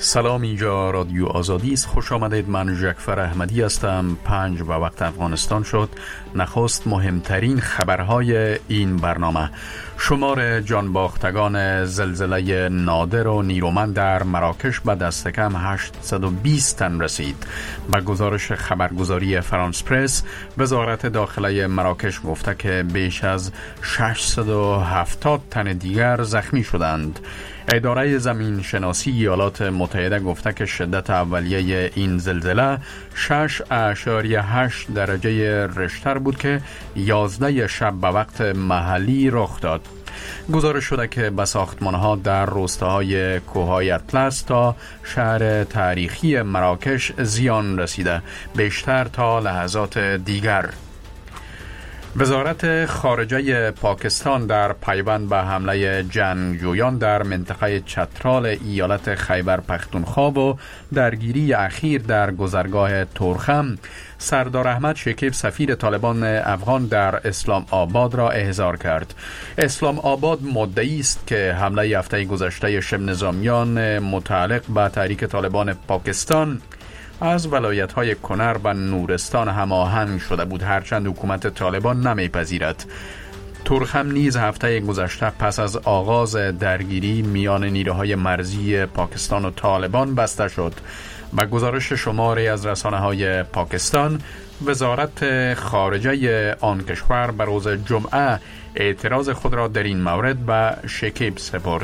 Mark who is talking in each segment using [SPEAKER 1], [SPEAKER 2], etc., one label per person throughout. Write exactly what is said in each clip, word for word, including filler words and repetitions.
[SPEAKER 1] سلام، اینجا رادیو آزادی است. خوش آمدید. من جعفر احمدی هستم. پنج و وقت افغانستان شد. نخست مهمترین خبرهای این برنامه: شمار جانباختگان زلزله نادر و نیرومند در مراکش به دست کم هشتصد و بیست تن رسید. به گزارش خبرگزاری فرانس پرس، وزارت داخله مراکش گفته که بیش از ششصد و هفتاد تن دیگر زخمی شدند. اداره زمین شناسی ایالات متحده گفته که شدت اولیه این زلزله شش اشاریه هشت درجه ریشتر بود که یازده شب به وقت محلی رخ داد. گزارش شده که به ساختمان‌ها در روستاهای کوههای اطلس تا شهر تاریخی مراکش زیان رسیده، بیشتر تا لحظات دیگر. وزارت خارجه پاکستان در پیوند به حمله جنگجویان در منطقه چترال ایالت خیبر پختونخوا و درگیری اخیر در گذرگاه تورخم، سردار احمد شکیب سفیر طالبان افغان در اسلام آباد را احضار کرد. اسلام آباد مدعی است که حمله هفته گذشته شبه نظامیان متعلق به تحریک طالبان پاکستان از ولایت‌های کنر و نورستان هماهنگ شده بود، هرچند حکومت طالبان نمیپذیرد. تورخم نیز هفته گذشته پس از آغاز درگیری میان نیروهای مرزی پاکستان و طالبان بسته شد. با گزارش شماری از رسانه‌های پاکستان، وزارت خارجه آن کشور به روز جمعه اعتراض خود را در این مورد به شکیب سپرد.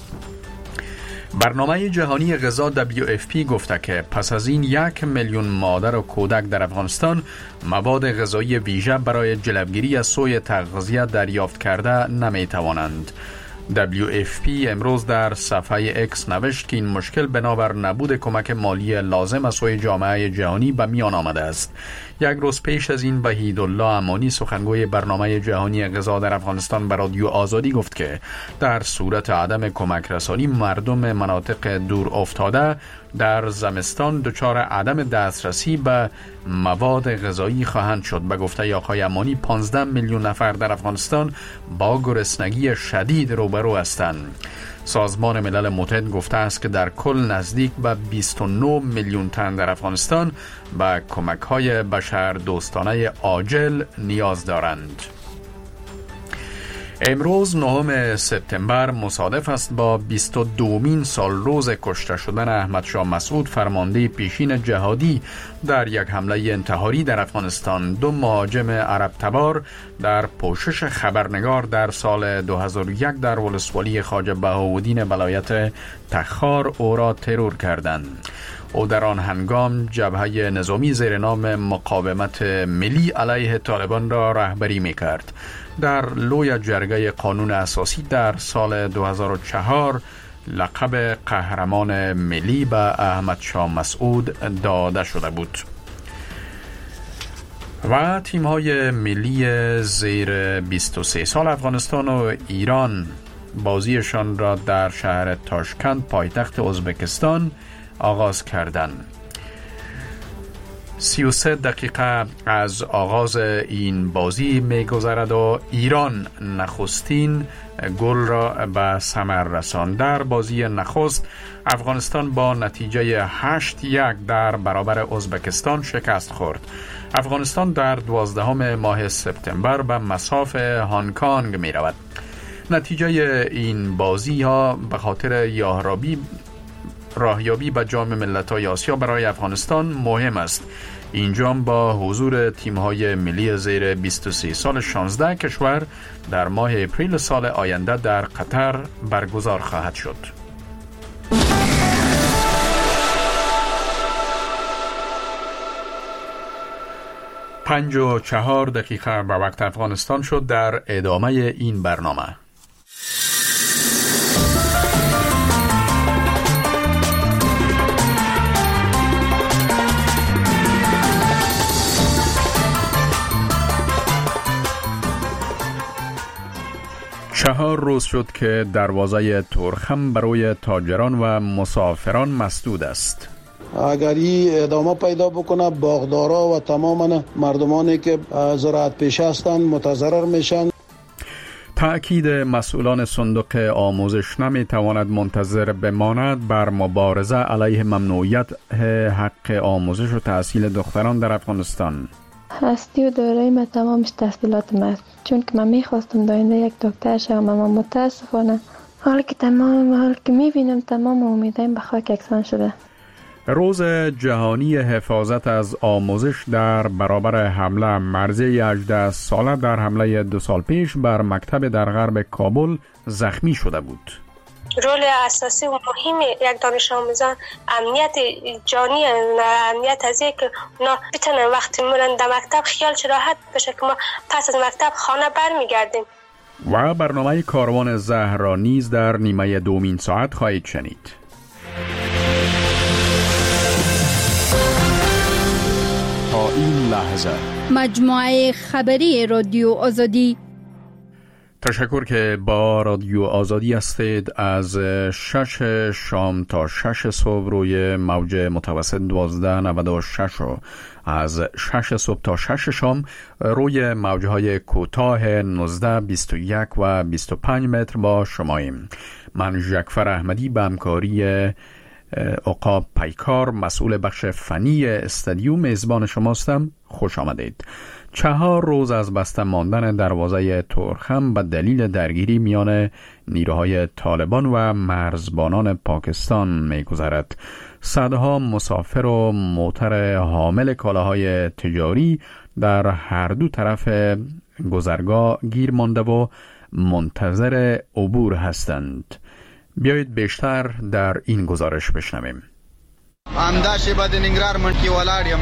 [SPEAKER 1] برنامه جهانی غذا دبلیو اف پی گفته که پس از این یک میلیون مادر و کودک در افغانستان مواد غذایی ویژه برای جلوگیری از سوء تغذیه دریافت کرده نمی توانند. دبلیو اف پی امروز در صفحه اکس نوشت که این مشکل بنابر نبود کمک مالی لازم از سوی جامعه جهانی به میان آمده است. یک روز پیش از این وحیدالله امانی، سخنگوی برنامه جهانی غذا در افغانستان، به رادیو آزادی گفت که در صورت عدم کمک رسانی مردم مناطق دور افتاده در زمستان دچار عدم دسترسی به مواد غذایی خواهند شد. به گفته آقای امانی، پانزده میلیون نفر در افغانستان با گرسنگی شدید روبرو هستند. سازمان ملل متحد گفته است که در کل نزدیک به بیست و نه میلیون تن در افغانستان به کمک‌های بشر دوستانه عاجل نیاز دارند. امروز نهم سپتامبر مصادف است با بیست و دومین سال روز کشته شدن احمد شاه مسعود، فرمانده پیشین جهادی، در یک حمله انتحاری در افغانستان. دو مهاجم عرب تبار در پوشش خبرنگار در سال دو هزار و یک در ولسوالی خواجه بهاءالدین ولایت تخار او را ترور کردند. او در آن هنگام جبهه نظامی زیر نام مقاومت ملی علیه طالبان را رهبری می‌کرد. در لوی جرگه قانون اساسی در سال دو هزار و چهار لقب قهرمان ملی به احمد شاه مسعود داده شده بود. و تیم‌های ملی زیر بیست و سه سال افغانستان و ایران بازیشان را در شهر تاشکند، پایتخت ازبکستان، آغاز کردند. سی و سه دقیقه از آغاز این بازی می‌گذرد و ایران نخستین گل را به ثمر رساند. در بازی نخست افغانستان با نتیجه هشت یک در برابر ازبکستان شکست خورد. افغانستان در دوازدهم ماه سپتامبر به مصاف هنگ کنگ می رود. نتیجه این بازی ها به خاطر یاهرابی راهیابی به جام ملت‌های آسیا برای افغانستان مهم است. این جام با حضور تیم‌های ملی زیر بیست و سه سال شانزده کشور در ماه اپریل سال آینده در قطر برگزار خواهد شد. پنج و چهار دقیقه به وقت افغانستان شد. در ادامه این برنامه چهار روز شد که دروازه تورخم برای تاجران و مسافران مسدود است.
[SPEAKER 2] اگر این ادامه پیدا بکنه، باغدارا و تمام مردمانی که زراعت پیشه هستند متضرر میشن.
[SPEAKER 1] تأکید مسئولان صندوق آموزش نمیتواند منتظر بماند بر مبارزه علیه ممنوعیت حق آموزش و تحصیل دختران در افغانستان.
[SPEAKER 3] هستی و دارایی ما تمامش تحصیلات ما است، چون که من میخواستم داینده یک دکتر شوم، اما متاسفانه حالا که تمام حالا که میبینم تمام امیدایم به خاک یکسان شده.
[SPEAKER 1] روز جهانی حفاظت از آموزش در برابر حمله مرزی هجده ساله در حمله دو سال پیش بر مکتب در غرب کابل زخمی شده بود.
[SPEAKER 4] رول اساسی و مهم یک دانش آموزان امنیت جانی، امنیت از یک که اونا بتونن وقتی میرن در مکتب خیالش راحت بشه که ما پس از مکتب خانه برمیگردیم.
[SPEAKER 1] و برنامه کاروان زهر را نیز در نیمه دومین ساعت خواهید شنید. تا این لحظه
[SPEAKER 5] مجموعه خبری رادیو آزادی.
[SPEAKER 1] تشکر که با رادیو آزادی هستید. از شش شام تا شش صبح روی موج متوسط دوازده نود و شش و از شش صبح تا شش شام روی موجهای کوتاه نوزده، بیست و یک و بیست و پنج متر با شماییم. من ژکفر احمدی به همکاری عقاب پیکار مسئول بخش فنی استودیو میزبان شماستم. خوش آمدید. چهار روز از بسته ماندن دروازه تورخم به دلیل درگیری میان نیروهای طالبان و مرزبانان پاکستان می‌گذرد. صدها مسافر و موتر حامل کالاهای تجاری در هر دو طرف گذرگاه گیر مانده و منتظر عبور هستند. بیایید بیشتر در این گزارش بشنویم.
[SPEAKER 6] همداشی بعد نگران منکی ولادیم.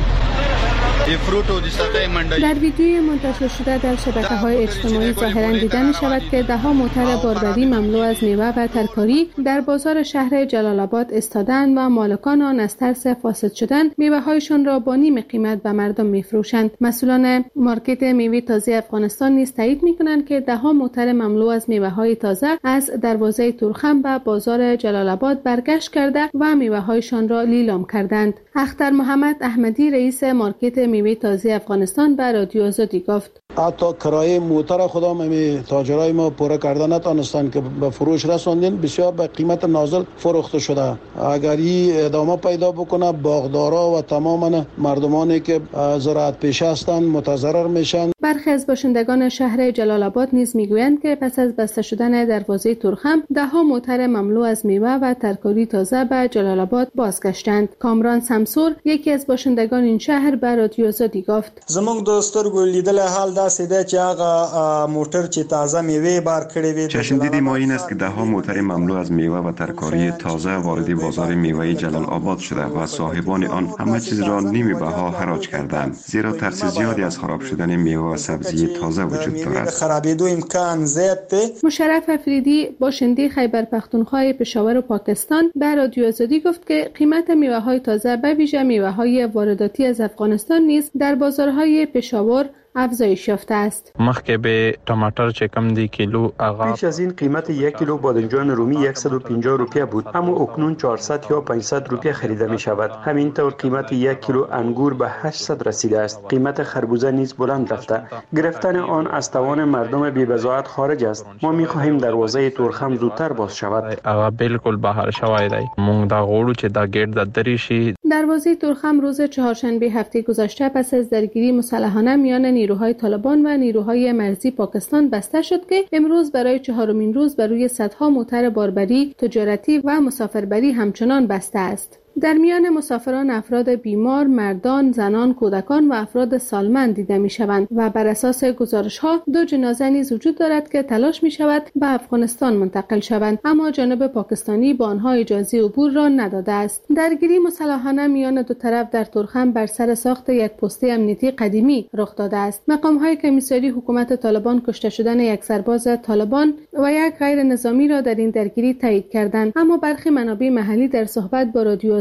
[SPEAKER 7] در ویدیوی منتشر شده در شبکه‌های اجتماعی ظاهراً دیده می‌شود که ده‌ها موتر باربری مملو از میوه و ترکاری در بازار شهر جلال آباد ایستادند و مالکان آن از ترس فاسد شدن میوه‌هایشان را با نیم قیمت به مردم می‌فروشند. مسئولان مارکت میوه تازه افغانستان نیز تایید می‌کنند که ده‌ها موتر مملو از میوه‌های تازه از دروازه تورخم به بازار جلال آباد برگشت کرده و میوه‌هایشان را لیلام کردند. اختر محمد احمدی رئیس مارکت میوه تازه افغانستان به رادیو آزادی گفت
[SPEAKER 2] حتی کرایه موتر خدا می تاجرای ما پوره کردن نتونستن که به فروش رساندن، بسیار به قیمت نازل فروخته شده. اگر این ادامه پیدا بکنه باغدارا و تمام مردمانی که زراعت پیشه هستند متضرر میشن.
[SPEAKER 7] برخی از باشندگان شهر جلال آباد نیز میگویند که پس از بسته شدن دروازه تورخم ده‌ها موتر مملو از میوه و ترکاری تازه به جلال آباد بازگشتند. کامران سمسور یکی از باشندگان این شهر به رادیو آزادی گفت
[SPEAKER 8] زموږ د سترګو لیدل حال داسې دی چې هغه موټر چې تازه میوه بار کړی وي.
[SPEAKER 9] چشم دیدی ما این است که ده‌ها موتر مملو از میوه و ترکاری تازه وارد بازار میوه جلال آباد شده و صاحبان آن همه چیز را نیمه بها حراج کردند، زیرا ترس زیادی از خراب شدن میوه و سبزی تازه وجود دارد.
[SPEAKER 8] خرابیدو امکان زیاد دی.
[SPEAKER 7] مشرف افریدی باشنده خیبر پختونخوا پشاور و پاکستان به رادیو آزادی گفت که قیمت میوه‌های تازه به ویژه میوه‌های وارداتی از افغانستان نیز در بازارهای پشاور افزایش یافته است.
[SPEAKER 10] مخکې به ټماټر چې کم دی کیلو آغا
[SPEAKER 11] پیش از این قیمت یک کیلو بادنجان رومی صد و پنجاه روپیه بود، اما اکنون چهارصد یا پانصد روپیه خریده می شود. همینطور قیمت یک کیلو انگور به هشتصد رسیده است. قیمت خربوزه نیز بلند رفته. گرفتن آن از توان مردم بی بضاعت خارج است. ما می خواهیم دروازه تورخم زودتر باز شود.
[SPEAKER 10] آغا بالکل بهر شوی دی. مونږ دا غوړو چې دا گیټ د دری شي.
[SPEAKER 7] دروازه تورخم روز چهارشنبه هفته گذشته پس از درگیری مسلحانه میان نیروهای طالبان و نیروهای مرزی پاکستان بسته شد که امروز برای چهارمین روز بر روی صدها موتر باربری، تجارتی و مسافربری همچنان بسته است. در میان مسافران افراد بیمار، مردان، زنان، کودکان و افراد سالمند دیده می شوند و بر اساس گزارش ها دو جنازه نیز وجود دارد که تلاش می شود به افغانستان منتقل شوند، اما جانب پاکستانی با آنها اجازه عبور را نداده است. درگیری مسلحانه میان دو طرف در تورخم بر سر ساخت یک پست امنیتی قدیمی رخ داده است. مقام های کمیسری حکومت طالبان کشته شدن یک سرباز طالبان و یک غیر نظامی را در این درگیری تایید کردند، اما برخی منابع محلی در صحبت با رادیو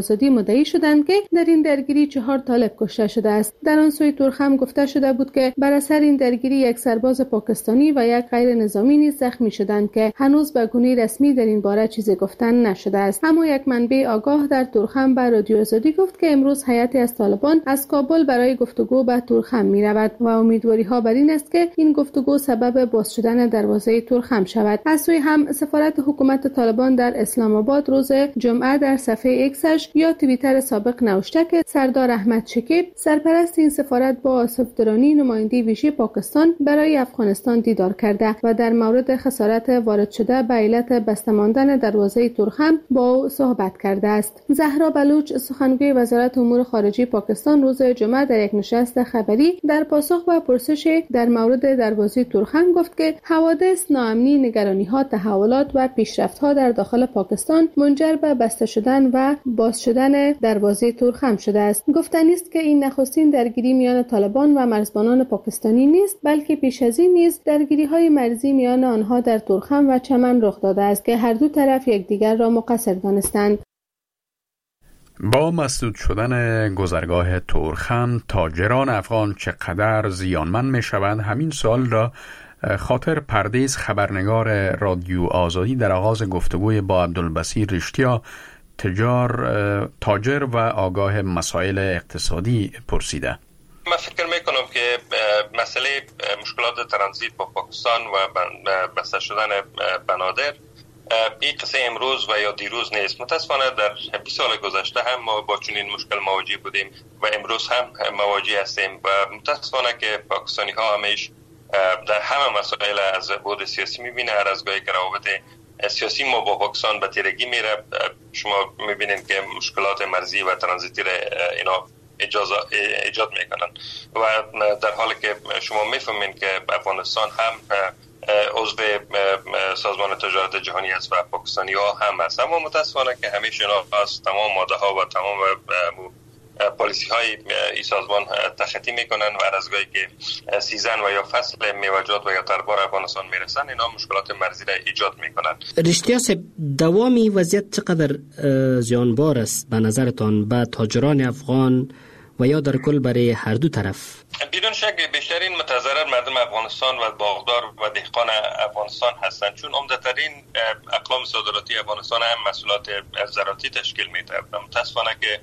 [SPEAKER 7] آزادی مدعی شدند که در این درگیری چهار طالب کشته شده است. در آن سوی تورخم گفته شده بود که بر اثر این درگیری یک سرباز پاکستانی و یک غیر نظامی نیز زخمی شدند که هنوز به گونه رسمی در این باره چیزی گفتن نشده است. اما یک منبع آگاه در تورخم به رادیو آزادی گفت که امروز هیئتی از طالبان از کابل برای گفتگو به تورخم می رود و امیدواری ها بر این است که این گفتگو سبب باز شدن دروازه تورخم شود. از سوی هم سفارت حکومت طالبان در اسلام آباد روز جمعه در صفحه ایکسش یا توییتر سابق نوشته که سردار احمد شکیب سرپرست این سفارت با آصف درانی نماینده ویژه پاکستان برای افغانستان دیدار کرده و در مورد خسارت وارد شده به علت بسته ماندن دروازه تورخم با او صحبت کرده است. زهرا بلوچ سخنگوی وزارت امور خارجه پاکستان روز جمعه در یک نشست خبری در پاسخ به پرسش در مورد دروازه تورخم گفت که حوادث، ناامنی، نگرانی‌ها، تحولات و پیشرفت‌ها در داخل پاکستان منجر به بسته شدن و باز شدن دروازه تورخم شده است. گفتنی است که این نخستین درگیری میان طالبان و مرزبانان پاکستانی نیست، بلکه پیش از این نیز درگیری‌های مرزی میان آنها در تورخم و چمن رخ داده است که هر دو طرف یکدیگر را مقصر دانستند.
[SPEAKER 1] با مسدود شدن گذرگاه تورخم تاجران افغان چقدر زیانمند می شوند؟ همین سوال را خاطر پردیس خبرنگار رادیو آزادی در آغاز گفتگوی با عبدالبصیر رشتیا تجار تاجر و آگاه مسائل اقتصادی پرسیده.
[SPEAKER 12] من فکر میکنم که مسئله مشکلات ترانزیت با پاکستان و بسته شدن بنادر این قصه امروز و یا دیروز نیست. متاسفانه در بیست سال گذشته هم ما با چنین مشکل مواجه بودیم و امروز هم مواجه هستیم و متاسفانه که پاکستانی ها همیش در همه مسائل از بعد سیاسی میبینه. هر از گاهی که روابط سیاسی ما با پاکستان به تیرگی میره، شما میبینید که مشکلات مرزی و ترانزیتی را اینا اجازه ایجاد میکنن و در حالی که شما میفهمین که افغانستان هم عضو سازمان تجارت جهانی است و پاکستانی ها هم هست، اما متاسفانه که همیشه اینا از تمام ماده ها و تمام پالیسی های این سازمان تخطی میکنن و هر از گاهی که سیزن و یا فصل میوه‌جات و یا تربار افغانستان میرسن اینا مشکلات مرزی را ایجاد میکنن.
[SPEAKER 13] رشتیا صاحب، دوامی وضعیت چقدر زیانبار است به نظرتان به تاجران افغان و یا در کل برای هر دو طرف؟
[SPEAKER 12] بدون شک بیشترین متضرر مردم افغانستان و باغدار و دهقان افغانستان هستند، چون عمده‌ترین اقلام صادراتی افغانستان هم محصولات زراعتی تشکیل میده. متاسفانه که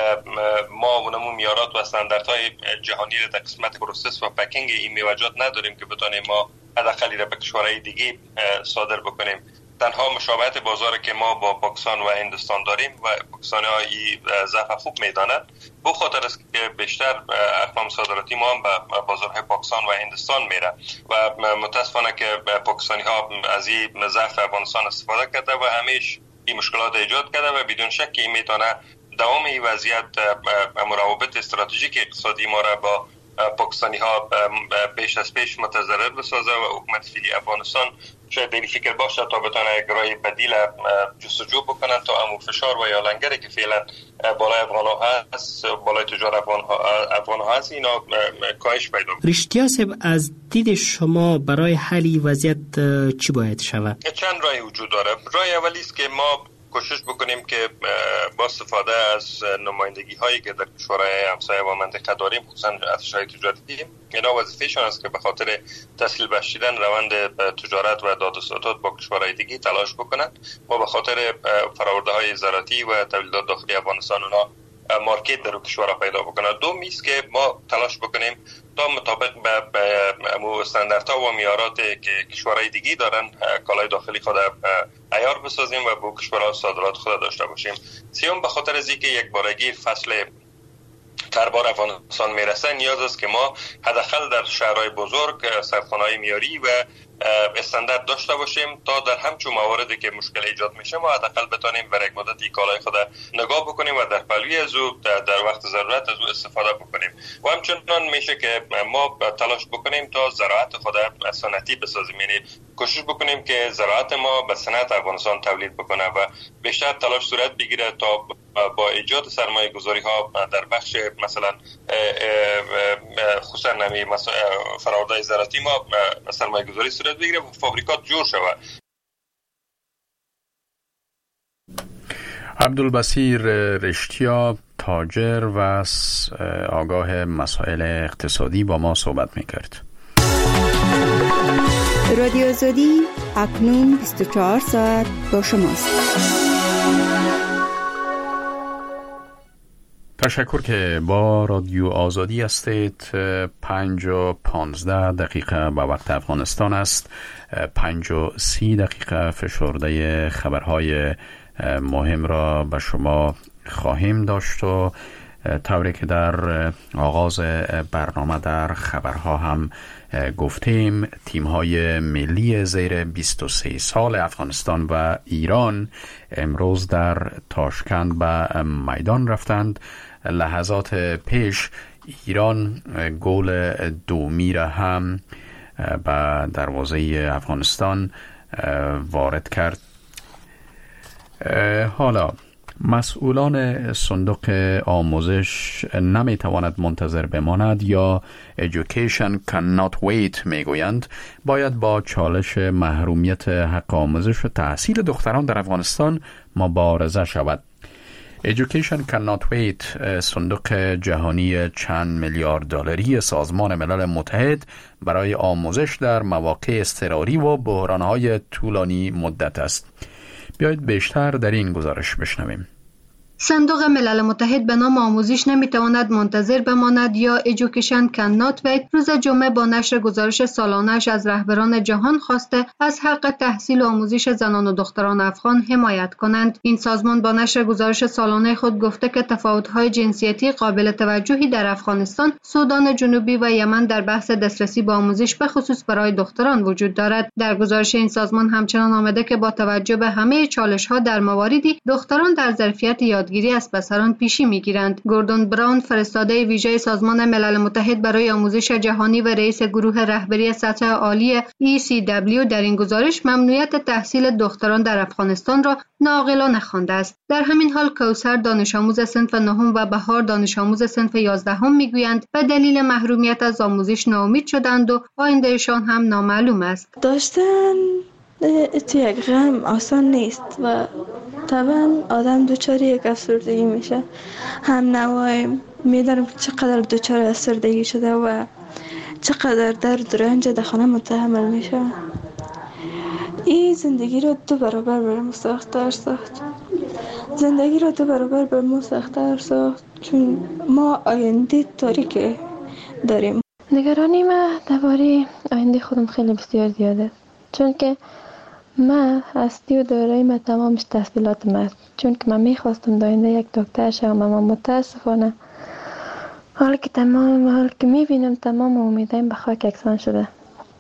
[SPEAKER 12] ما اونمون میارات و استانداردهای جهانی را در قسمت پروسس و پکینگ این میوه‌جات نداریم که بتونیم ما حداقل را به کشورهای دیگه صادر بکنیم. تنها مشابهت بازار که ما با پاکستان و هندوستان داریم و پاکستانی‌ها این ضعف خوب میدانند، به خاطر است که بیشتر اقلام صادراتی ما هم به بازارهای پاکستان و هندوستان میره و متاسفانه که پاکستانی‌ها از این ضعف افغانستان استفاده کرده و همیشه این مشکلات ایجاد کرده و بدون شک این میتونه دوام این وضعیت روابط استراتژیک اقتصادی ما را با پاکستانی ها پیش از پیش متضرر بسازه و حکومت فعلی افغانستان شاید این فکر باشه تا بتونه یک راه بدیل جستجو بکنن تا امو فشار و یا لنگری که فعلا بالای افغان ها هست، بالای تجار افغان ها, افغان ها هست، اینا کاهش پیدا کنه.
[SPEAKER 13] رشتیا صاحب، از دید شما برای حل وضعیت چی باید شود؟
[SPEAKER 12] چند راهی وجود داره. راه اولی است که ما کوشش بکنیم که با استفاده از نمایندگی هایی که در کشورهای همسایه و منطقه داریم، خصوصا ارتش‌های تجارتی، اینا وظیفه‌شون است که به خاطر تسهیل بخشیدن روند تجارت و داد و ستد با کشورهای دیگه تلاش بکنن و به خاطر فرآورده‌های زراعتی و تولیدات داخلی افغانستان اونا مارکت در کشورها پیدا بکنن. دوم است که ما تلاش بکنیم تا مطابق به استانداردها و معیارات که کشورهای دیگه دارن کالای داخلی خود عیار بسازیم و با کشورها صادرات خود داشته باشیم. سیوم به خاطر از اینکه یک بارگی فصل تربار افغانستان میرسه، نیاز است که ما حداقل در شهرهای بزرگ سرخانه‌های معیاری و استاندارد داشته باشیم تا در همچون مواردی که مشکل ایجاد میشه ما حداقل بتونیم برای یک مدتی کالای خود نگاه بکنیم و در پلوی از او در وقت ضرورت از او استفاده بکنیم. و همچنان میشه که ما تلاش بکنیم تا زراعت خود صنعتی بسازیم، یعنی کوشش بکنیم که زراعت ما به صنعت افغانستان تولید بکنه و بیشتر تلاش صورت بگیره تا با ایجاد سرمایه گذاری ها در بخش مثلا خصوصا نمی فرآوردهای زراعتی ما سرمایه گذاری صورت بگیره و فابریکات جور شود.
[SPEAKER 1] عبدالبصیر رشتیا، تاجر و آگاه مسائل اقتصادی، با ما صحبت میکرد.
[SPEAKER 5] رادیو آزادی اکنون بیست و چهار ساعت با شماست.
[SPEAKER 1] تشکر که با رادیو آزادی هستید. پنج و پانزده دقیقه به وقت افغانستان است. پنج و سی دقیقه فشرده خبرهای مهم را به شما خواهیم داشت و طوری که در آغاز برنامه در خبرها هم گفتیم، تیم‌های ملی زیر بیست و سه سال افغانستان و ایران امروز در تاشکند به میدان رفتند. لحظات پیش ایران گل دومی را هم به دروازه افغانستان وارد کرد. حالا مسئولان صندوق آموزش نمیتواند منتظر بماند یا Education cannot wait میگویند باید با چالش محرومیت حق آموزش و تحصیل دختران در افغانستان مبارزه شود. Education cannot wait صندوق جهانی چند میلیارد دلاری سازمان ملل متحد برای آموزش در مواقع اضطراری و بحران‌های طولانی مدت است. بیایید بیشتر در این گزارش بشنویم.
[SPEAKER 7] صندوق ملل متحد به نام آموزش نمیتواند منتظر بماند یا Education cannot wait روز جمعه با نشر گزارش سالانه‌اش از رهبران جهان خواسته از حق تحصیل و آموزش زنان و دختران افغان حمایت کنند. این سازمان با نشر گزارش سالانه خود گفته که تفاوت‌های جنسیتی قابل توجهی در افغانستان، سودان جنوبی و یمن در بحث دسترسی به آموزش به خصوص برای دختران وجود دارد. در گزارش این سازمان همچنان آمده که با توجه به همه چالش‌ها در مواردی دختران در ظرفیت یاد گیری از پسران پیشی میگیرند. گوردون براون، فرستاده ویژه سازمان ملل متحد برای آموزش جهانی و رئیس گروه رهبری سطح عالی ای سی دبلیو، در این گزارش ممنوعیت تحصیل دختران در افغانستان را ناعاقلانه خوانده است. در همین حال کوثر، دانش آموز صنف نهم و بهار، دانش آموز صنف یازدهم میگویند به دلیل محرومیت از آموزش ناامید شدند و آیندهشان هم نامعلوم است.
[SPEAKER 14] داشتن تو یک غم آسان نیست و طبعا آدم دوچار یک افسردگی میشه. هم نوای میدارم چقدر دوچار افسردگی شده و چقدر درد و رنج در خانه متحمل میشه. این زندگی رو دو برابر برام سخت‌تر ساخت. زندگی رو دو برابر برام سخت‌تر ساخت چون ما آینده تاریک داریم.
[SPEAKER 3] نگرانی من درباره آینده خودم خیلی بسیار زیاده، چون که من هستی و دارایی من تمامش تحصیلاتم است. چون که من میخواستم داینده یک دکتر شوم، اما متاسفانه حالا که تمام حالا که میبینم تمام امیدایم به خاک یکسان شده.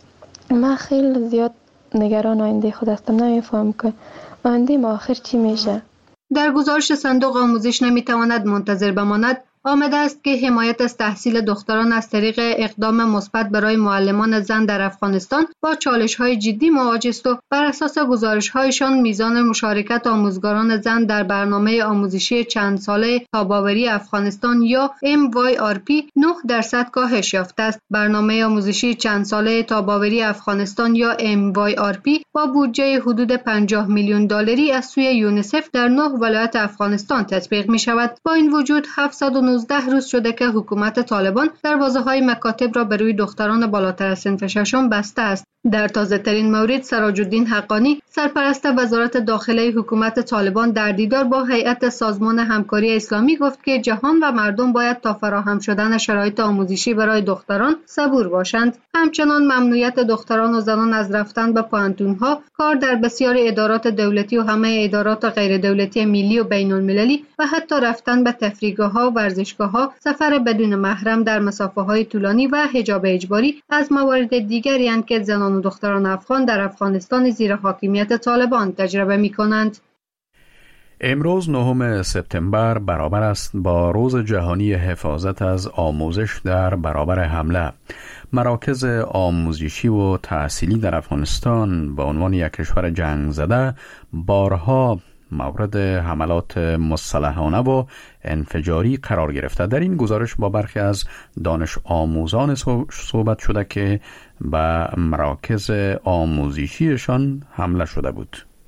[SPEAKER 3] من خیلی زیاد نگران آینده خود هستم. نمیفهم که آینده ما آخر چی میشه.
[SPEAKER 7] در گزارش صندوق آموزش نمیتواند منتظر بماند آمده است که حمایت از تحصیل دختران از طریق اقدام مثبت برای معلمان زن در افغانستان با چالش‌های جدی مواجه است و بر اساس گزارش‌هایشان میزان مشارکت آموزگاران زن در برنامه آموزشی چند ساله تاب‌آوری افغانستان یا ام وای آر پی نه درصد کاهش یافته است. برنامه آموزشی چند ساله تاب‌آوری افغانستان یا ام وای آر پی با بودجه حدود پنجاه میلیون دلاری از سوی یونیسف در نه ولایت افغانستان تطبیق می‌شود. با این وجود هفتصد و نوزده روز شده که حکومت طالبان دروازه‌های مکاتب را به روی دختران بالاتر از صنف ششم بسته است. در تازه ترین مورد سراج الدین حقانی، سرپرست وزارت داخله حکومت طالبان، در دیدار با هیئت سازمان همکاری اسلامی گفت که جهان و مردم باید تا فراهم شدن شرایط آموزشی برای دختران صبور باشند. همچنان ممنوعیت دختران و زنان از رفتن به پوهنتون‌ها، کار در بسیاری ادارات دولتی و همه ادارات غیر دولتی ملی و بین‌المللی و حتی رفتن به تفریحگاه‌ها و ورزشگاه‌ها، سفر بدون محرم در مسافه‌های طولانی و حجاب اجباری از موارد دیگری اند که زنان و دختران افغان در افغانستان زیر حاکمیت طالبان تجربه می‌کنند.
[SPEAKER 1] امروز نهم سپتامبر برابر است با روز جهانی حفاظت از آموزش در برابر حمله. مراکز آموزشی و تحصیلی در افغانستان به عنوان یک کشور جنگ زده بارها مورد حملات مسلحانه و انفجاری قرار گرفته. در این گزارش با برخی از دانش آموزان صحبت شده که به مراکز آموزشیشان حمله شده بود.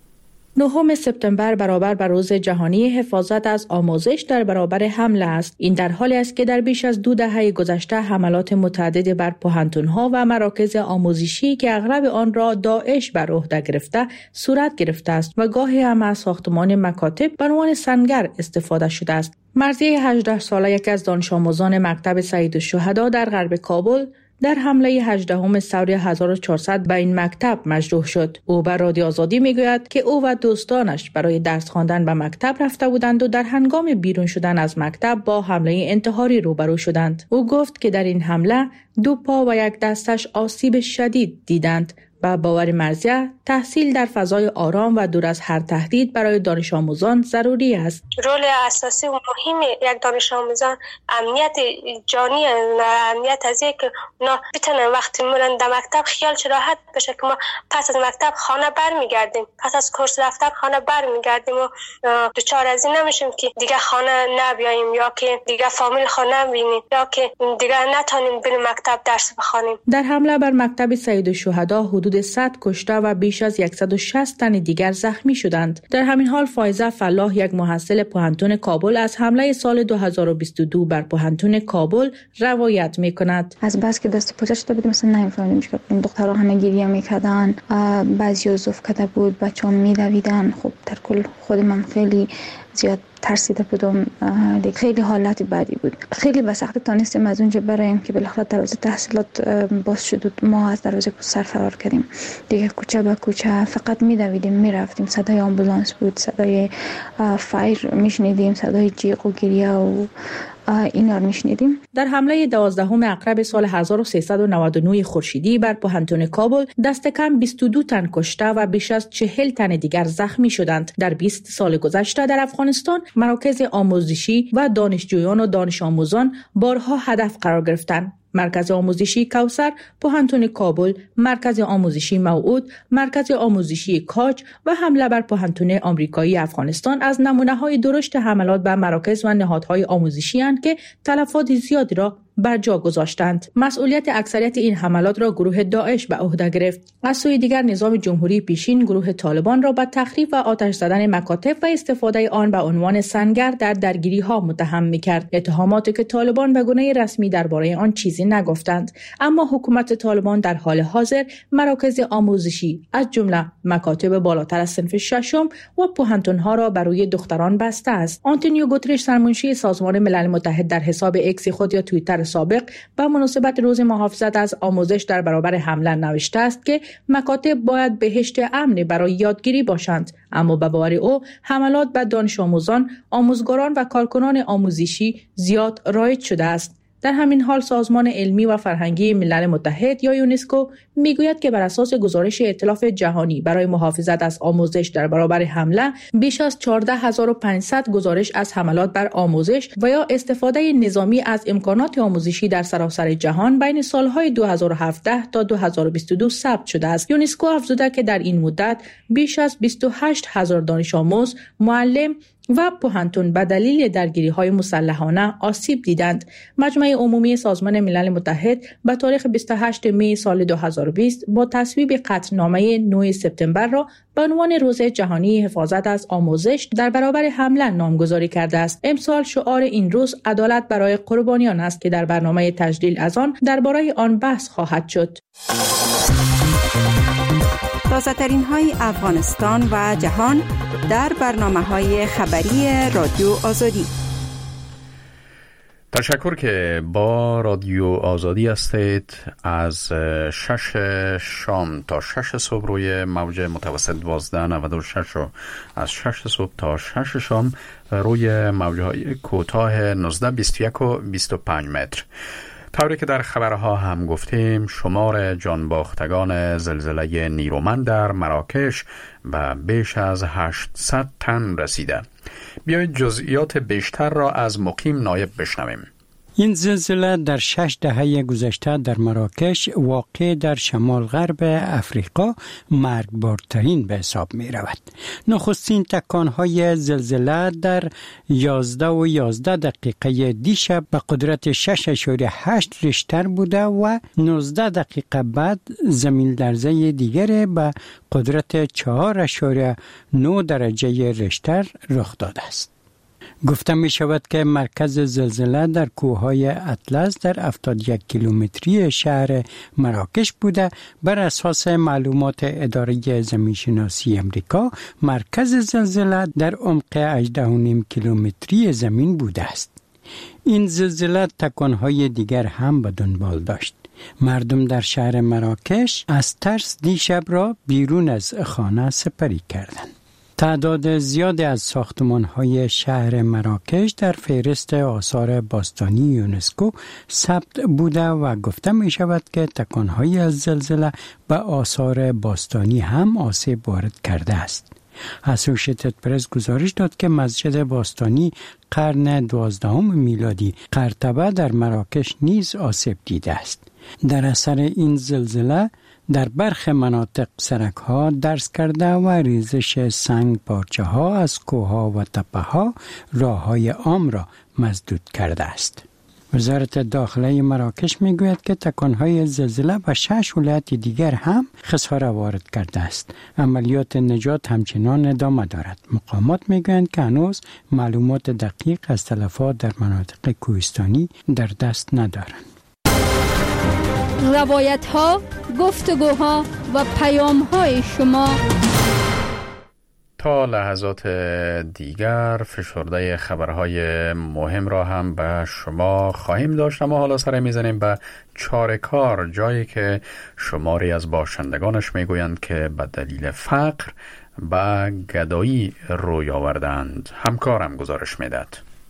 [SPEAKER 15] نهم سپتامبر برابر بر روز جهانی حفاظت از آموزش در برابر حمله است. این در حالی است که در بیش از دو دهه گذشته حملات متعدد بر پوهنتون‌ها و مراکز آموزشی که اغلب آن را داعش بر عهده گرفته صورت گرفته است و گاهی هم از ساختمان مکاتب به عنوان سنگر استفاده شده است. مرضیه هجده ساله یکی از دانش آموزان مکتب سید الشهدا در غرب کابل در حمله هجدهم ثور هزار و چهارصد به این مکتب مجروح شد. او به رادیو آزادی میگوید که او و دوستانش برای درس خواندن به مکتب رفته بودند و در هنگام بیرون شدن از مکتب با حمله انتحاری روبرو شدند. او گفت که در این حمله دو پا و یک دستش آسیب شدید دیدند. با باور مرضیه تحصیل در فضای آرام و دور از هر تهدید برای دانش آموزان ضروری است.
[SPEAKER 4] رول اساسی و مهم یک دانش آموزان امنیت جانی، امنیت از یک که اونا بتونن وقتی میرن در مکتب خیالش راحت بشه که ما پس از مکتب خانه برمیگردیم، پس از کورس رفتن خانه برمیگردیم و دوچار از این نمیشیم که دیگه خانه نبیاییم یا که دیگه فامیل خانه نبینیم یا که دیگه نتونیم بریم مکتب درس بخوانیم.
[SPEAKER 15] در حمله بر مکتب سید الشهدا حدود صد کشته و بیش از صد و شصت تن دیگر زخمی شدند. در همین حال فایزه فلاح، یک محصل پوهنتون کابل، از حمله سال دو هزار و بیست و دو بر پوهنتون کابل روایت می‌کند.
[SPEAKER 16] از بس که دست پوچش شده بودیم مثلا نمی‌فهمیدیم چیکار کنیم. دخترها همه گریه می‌کردن، بعضی‌ها زوف کرده بود، بچه‌ها می‌دویدن. خب در کل خود من خیلی زیاد ترسیده بودم، خیلی حالت بدی بود. خیلی به سختی تانستیم از اونجا برایم که بالاخره دروازه تحصیلات باز شد و ما از دروازه سر فرار کردیم. دیگه کوچه به کوچه فقط میدویدیم میرفتیم. صدای آمبولانس بود، صدای فایر میشنیدیم، صدای جیغ و گریه و اینا رو میشنیدیم.
[SPEAKER 15] در حمله دوازدهم اکتبر سال هزار و سیصد و نود و نه خورشیدی بر پوهنتون کابل دست کم بیست و دو تن کشته و بیش از چهل تن دیگر زخمی شدند. در بیست سال گذشته در افغانستان مراکز آموزشی و دانشجویان و دانش آموزان بارها هدف قرار گرفتند. مرکز آموزشی کوثر، پوهنتون کابل، مرکز آموزشی موعود، مرکز آموزشی کاج و حمله بر پوهنتون آمریکایی افغانستان از نمونه‌های درشت حملات بر مراکز و نهادهای آموزشی اند که تلفات زیادی را بر جا گذاشتند. مسئولیت اکثریت این حملات را گروه داعش به عهده گرفت. از سوی دیگر نظام جمهوری پیشین گروه طالبان را به تخریب و آتش زدن مکاتب و استفاده آن به عنوان سنگر در درگیری‌ها متهم می‌کرد. اتهاماتی که طالبان به گونه رسمی درباره آن چیزی نگفتند، اما حکومت طالبان در حال حاضر مراکز آموزشی از جمله مکاتب بالاتر از صنف ششم و پوهنتون‌ها را بر روی دختران بسته است. آنتونیو گوترش، سرمنشی سازمان ملل متحد، در حساب ایکس خود یا توییتر سابق به مناسبت روز محافظت از آموزش در برابر حمله نوشته است که مکاتب باید بهشت امن برای یادگیری باشند، اما به باور او حملات به دانش آموزان، آموزگاران و کارکنان آموزشی زیاد رایج شده است. در همین حال سازمان علمی و فرهنگی ملل متحد یا یونسکو میگوید که بر اساس گزارش ائتلاف جهانی برای محافظت از آموزش در برابر حمله، بیش از چهارده هزار و پانصد گزارش از حملات بر آموزش و یا استفاده نظامی از امکانات آموزشی در سراسر جهان بین سالهای دو هزار و هفده تا دو هزار و بیست و دو ثبت شده است. یونسکو افزوده که در این مدت بیش از بیست و هشت هزار دانش آموز، معلم و پوهنتون به دلیل درگیری‌های مسلحانه آسیب دیدند. مجمع عمومی سازمان ملل متحد به تاریخ بیست و هشتم می سال دو هزار و بیست با تصویب قطعنامه نهم سپتامبر را به عنوان روز جهانی حفاظت از آموزش در برابر حمله نامگذاری کرده است. امسال شعار این روز عدالت برای قربانیان است که در برنامه تجلیل از آن درباره آن بحث خواهد شد.
[SPEAKER 5] تازه ترین های افغانستان و جهان در برنامه های خبری رادیو آزادی.
[SPEAKER 1] تشکر که با رادیو آزادی هستید. از شش شام تا شش صبح روی موج متوسط دوازده نود و شش و از شش صبح تا شش شام روی موجهای کوتاه نوزده بیست و یک و بیست و پنج متر. طوری که در خبرها هم گفتیم، شمار جانباختگان زلزله نیرومند در مراکش به بیش از هشتصد تن رسیده. بیایید جزئیات بیشتر را از مقیم نایب بشنویم.
[SPEAKER 17] این زلزله در شش دهه گذشته در مراکش واقع در شمال غرب افریقا مرگبارترین به حساب می رود. نخستین تکانهای زلزله در یازده و یازده دقیقه دیشب به قدرت شش اشاره هشت ریشتر بوده و نوزده دقیقه بعد زمین لرزه دیگر به قدرت چهار اشاره نه درجه ریشتر رخ داده است. گفته می شود که مرکز زلزله در کوههای اطلس در هفتاد و یک کیلومتری شهر مراکش بوده. بر اساس معلومات اداره زمینشناسی امریکا، مرکز زلزله در عمق هجده و نیم کیلومتری زمین بوده است. این زلزله تکانهای دیگر هم به دنبال داشت. مردم در شهر مراکش از ترس دیشب را بیرون از خانه سپری کردند. تعداد زیادی از ساختمان‌های شهر مراکش در فهرست آثار باستانی یونسکو ثبت بوده و گفته می شود که تکان‌های از زلزله به آثار باستانی هم آسیب وارد کرده است. اسوشیتد پرس گزارش داد که مسجد باستانی قرن دوازدهم میلادی قرطبه در مراکش نیز آسیب دیده است. در اثر این زلزله در برخی مناطق سرک ها درز کرده و ریزش سنگ پارچه ها از کوه ها و تپه ها راه های عام را مسدود کرده است. وزارت داخله مراکش می گوید که تکان های زلزله به شش ولایت دیگر هم خساره وارد کرده است. عملیات نجات همچنان ادامه دارد. مقامات می گویند که هنوز معلومات دقیق از تلفات در مناطق کوهستانی در دست ندارند.
[SPEAKER 18] روایت ها، گفتگوها و پیام های شما.
[SPEAKER 1] تا لحظات دیگر فشرده خبرهای مهم را هم به شما خواهیم داشت. اما حالا سر میزنیم به چاره‌کار، جایی که شماری از باشندگانش میگویند که به دلیل فقر به گدایی روی آوردند. همکارم گزارش میداد.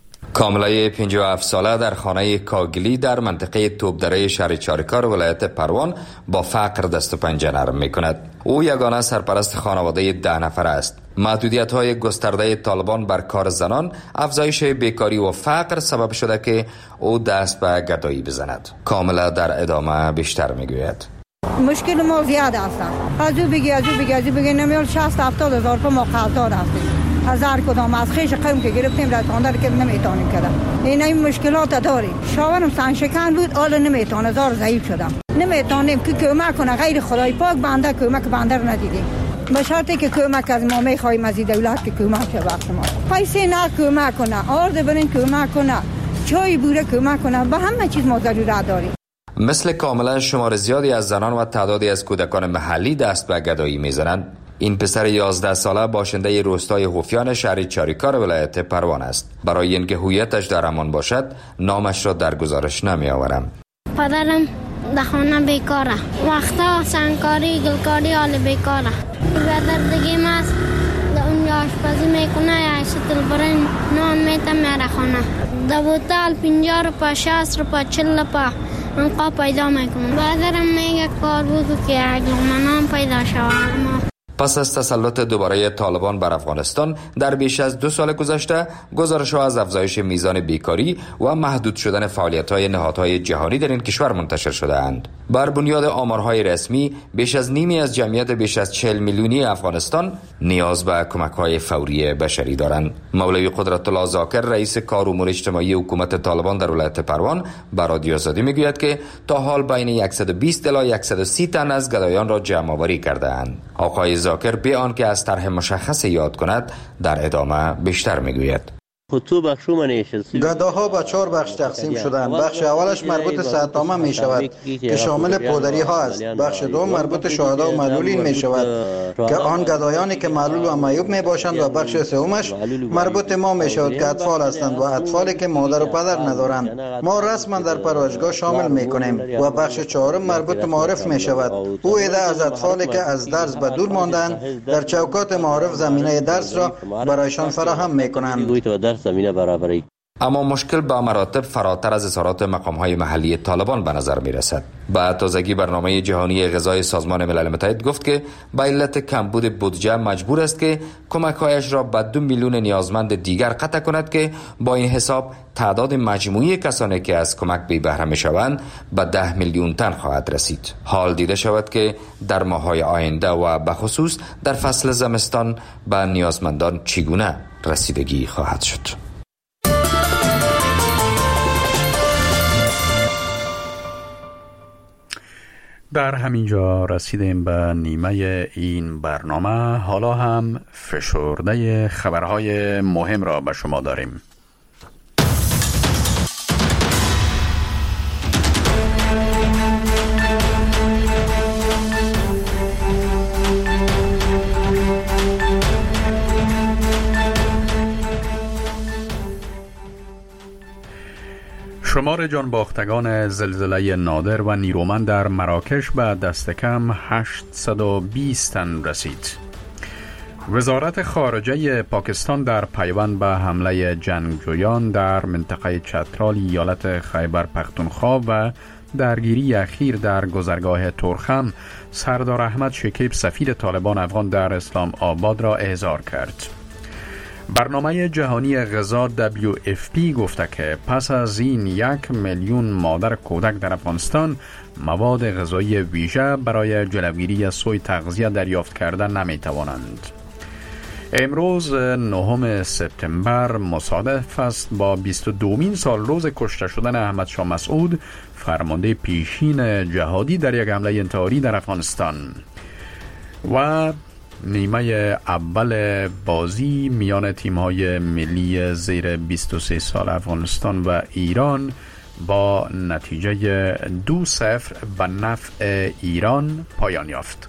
[SPEAKER 19] کاملای پنجاه و هفت ساله در خانه کاگلی در منطقه توپدره شهر چاره‌کار ولایت پروان با فقر دست و پنجه نرم می کند. او یگانه سرپرست خانواده ده نفر است. محدودیت های گسترده طالبان بر کار زنان، افزایش بیکاری و فقر سبب شده که او دست به گدایی بزند. کاملا در ادامه بیشتر می گوید.
[SPEAKER 20] مشکل ما زیاد است. از او بگی از او بگی از او بگی نمیال شصت هفتاد هزار تا ما قرضدار هستیم. از هر کدام از خیش قوم که گرفتیم رساندن که نمیتونیم کردم. این این مشکلات داریم. شاورم سنشکن بود، حالا نمیتونه، زار ضعیف شدم. نمیتونیم که کمک کنه، غیر خدای پاک بنده کمک بنده رو ندیدیم. به شرطی که کمک از ما میخوایم از دولت که کمک شه وقت ما. پیسه نه کمک کنه، آرد برین کمک کنه، چای بوره کمک کنه، به همه چیز ما ضرورت داریم.
[SPEAKER 19] مثل کاملا شمار زیادی از زنان و تعدادی از کودکان محلی دست به گدایی میزنند. این پسر یازده ساله باشنده روستای هوفیان شهر چاره‌کار ولایت پروان است. برای اینکه هویتش در امان باشد نامش را در گزارش نمی آورم.
[SPEAKER 21] پدرم در خانه بیکاره، وقتا سنگکاری گلکاری حال بیکاره. برادر دیگه ماست اونجا آشپزی میکنه، یا ستل برن نان میتم میره خانه. در بوتال پنجاه روپا، شصت روپا، چل روپا انقا پیدا میکنم. برادرم میگه کار بگو که یک لقمه نان پیدا شود.
[SPEAKER 19] پس از تسلط دوباره طالبان بر افغانستان در بیش از دو سال گذشته، گزارش‌ها از افزایش میزان بیکاری و محدود شدن فعالیت‌های نهادهای جهانی در این کشور منتشر شده‌اند. بر بنیاد آمارهای رسمی، بیش از نیمی از جمعیت بیش از چهل میلیونی افغانستان نیاز به کمک‌های فوری بشری دارند. مولوی قدرت الله زاکر، رئیس کار امور اجتماعی حکومت طالبان در ولایت پروان، به رادیو آزادی میگوید که تا حال بین صد و بیست الی صد و سی تن از گدایان را جمع‌آوری کرده‌اند. آقای زاکر بی آنکه از طرح مشخص یاد کند در ادامه بیشتر میگوید.
[SPEAKER 2] گداها به چهار بخش تقسیم شدند. بخش اولش مربوط صحت‌نامه می شود که شامل پادری ها است. بخش دوم مربوط شهدا و معلولین می شود که آن گدایانی که معلول و معیوب می باشند و بخش سومش مربوط ما می شود که اطفال هستند و اطفالی که مادر و پدر ندارند. ما رسما در پرورشگاه شامل می کنیم و بخش چهارم مربوط معارف می شود. او عده از اطفالی که از درس به دور ماندند در چوکات معارف زمینه درس را برایشان فراهم می کنند.
[SPEAKER 19] زمینه برابری. اما مشکل با مراتب فراتر از اظهارات مقام‌های محلی طالبان به نظر می‌رسد. با تازگی برنامه جهانی غذای سازمان ملل متحد گفت که به علت کمبود بودجه مجبور است که کمک‌هایش را به دو میلیون نیازمند دیگر قطع کند که با این حساب تعداد مجموعی کسانی که از کمک بی بهره می‌شوند به ده میلیون تن خواهد رسید. حال دیده شود که در ماه‌های آینده و به خصوص در فصل زمستان به نیازمندان چگونه رسیدگی خواهد شد.
[SPEAKER 1] در همین جا رسیدیم به نیمه این برنامه. حالا هم فشرده خبرهای مهم را به شما داریم. شمار جانباختگان زلزله نادر و نیرومند در مراکش به دست کم هشتصد و بیست تن رسید. وزارت خارجه پاکستان در پیوند به حمله جنگجویان در منطقه چترال ایالت خیبر پختونخوا و درگیری اخیر در گذرگاه تورخم سردار احمد شکیب سفیر طالبان افغان در اسلام آباد را احضار کرد. برنامه جهانی غذا دبلیو اف پی گفته که پس از این یک میلیون مادر کودک در افغانستان مواد غذایی ویژه برای جلوگیری از سوء تغذیه دریافت کردن نمی توانند. امروز نهم سپتامبر مصادف است با بیست و دومین سال روز کشته شدن احمد شاه مسعود، فرمانده پیشین جهادی در یک حمله انتحاری در افغانستان. و نیمه اول بازی میان تیم‌های ملی زیر بیست و سه سال افغانستان و ایران با نتیجه دو صفر به نفع ایران پایان یافت.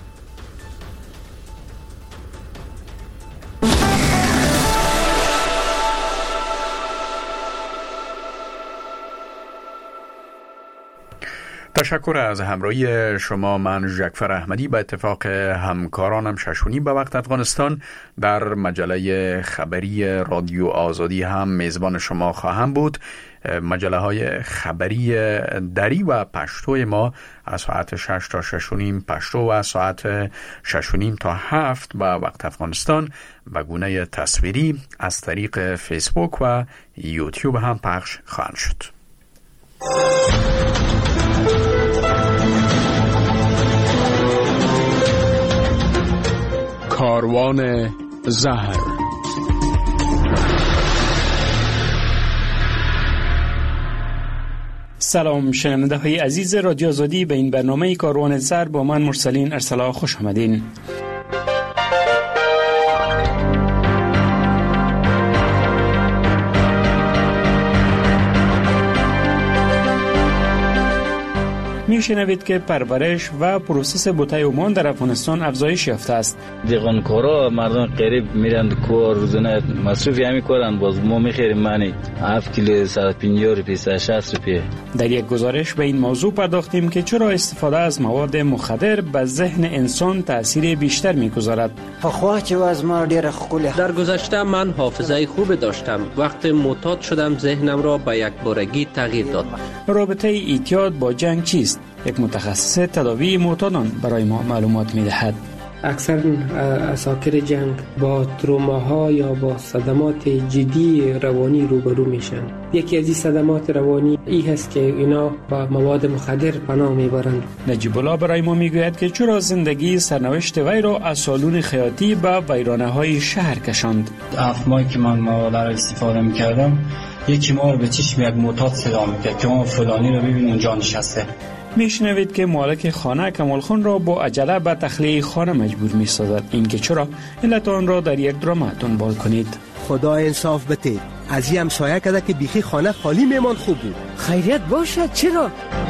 [SPEAKER 1] تشکر از همراهی شما. من ژکفر احمدی به اتفاق همکارانم ششونی به وقت افغانستان در مجله خبری رادیو آزادی هم میزبان شما خواهم بود. مجله های خبری دری و پشتوی ما از ساعت شش تا شش و نیم پشتو و از ساعت شش و نیم تا هفت به وقت افغانستان و گونه تصویری از طریق فیسبوک و یوتیوب هم پخش خواهند شد.
[SPEAKER 6] کاروان زهر.
[SPEAKER 22] سلام شنونده های عزیز رادیو آزادی، به این برنامه کاروان زهر با من مرسلین ارسلا خوش آمدین. میشنوید که پرورش و پروسس بوته اومان در افغانستان افزایش یافته است.
[SPEAKER 23] دیغانکارا مردم قریب میرند کو روزانه مصرف همی کردن، باز ما میخریم معنی هفت کیلو صد و پنجاه روپیه صد و شصت روپیه.
[SPEAKER 22] در یک گزارش به این موضوع پرداختیم که چرا استفاده از مواد مخدر به ذهن انسان تأثیر بیشتر میگذارد.
[SPEAKER 24] پخوا چې از ما ډیره خوله.
[SPEAKER 25] در گذشته من حافظه خوب داشتم، وقتی معتاد شدم ذهنم را به یک بارگی تغییر داد.
[SPEAKER 22] رابطه اعتیاد با جنگ چیست؟ یک متخصص تداوی معتادان برای ما معلومات می‌دهد.
[SPEAKER 26] اکثر اساکر جنگ با تروماها یا با صدمات جدی روانی روبرو میشن. یکی از این صدمات روانی این هست که اینا با مواد مخدر پناه میبرند.
[SPEAKER 22] نجیب الله برای ما میگوید که چرا زندگی سرنوشت وی را از سالون خیاطی به ویرانه های شهر کشاند.
[SPEAKER 27] هفت ماهی که من مواد را استفاده میکردم، یکی ما رو به چشم یک معتاد صدا میکرد که ما فلانی رو ببین اونجا نشسته.
[SPEAKER 22] میشنوید که مالک خانه کمال خان را با عجله به تخلیه خانه مجبور میسازد. این که چرا علت آن را در یک درام دنبال کنید.
[SPEAKER 28] خدا انصاف بده، از این همسایه کده که بیخی خانه خالی میمان خوب بود.
[SPEAKER 24] خیریت باشد چرا؟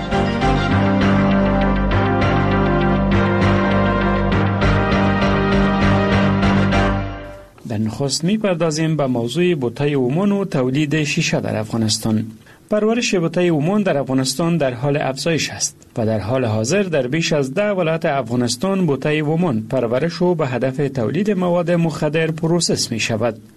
[SPEAKER 22] در نخست میپردازیم به موضوع بوته اومان و تولید شیشه در افغانستان. پرورش بوته اومان در افغانستان در حال افزایش است و در حال حاضر در بیش از ده ولایت افغانستان بوته اومان پرورش و به هدف تولید مواد مخدر پروسس می شود.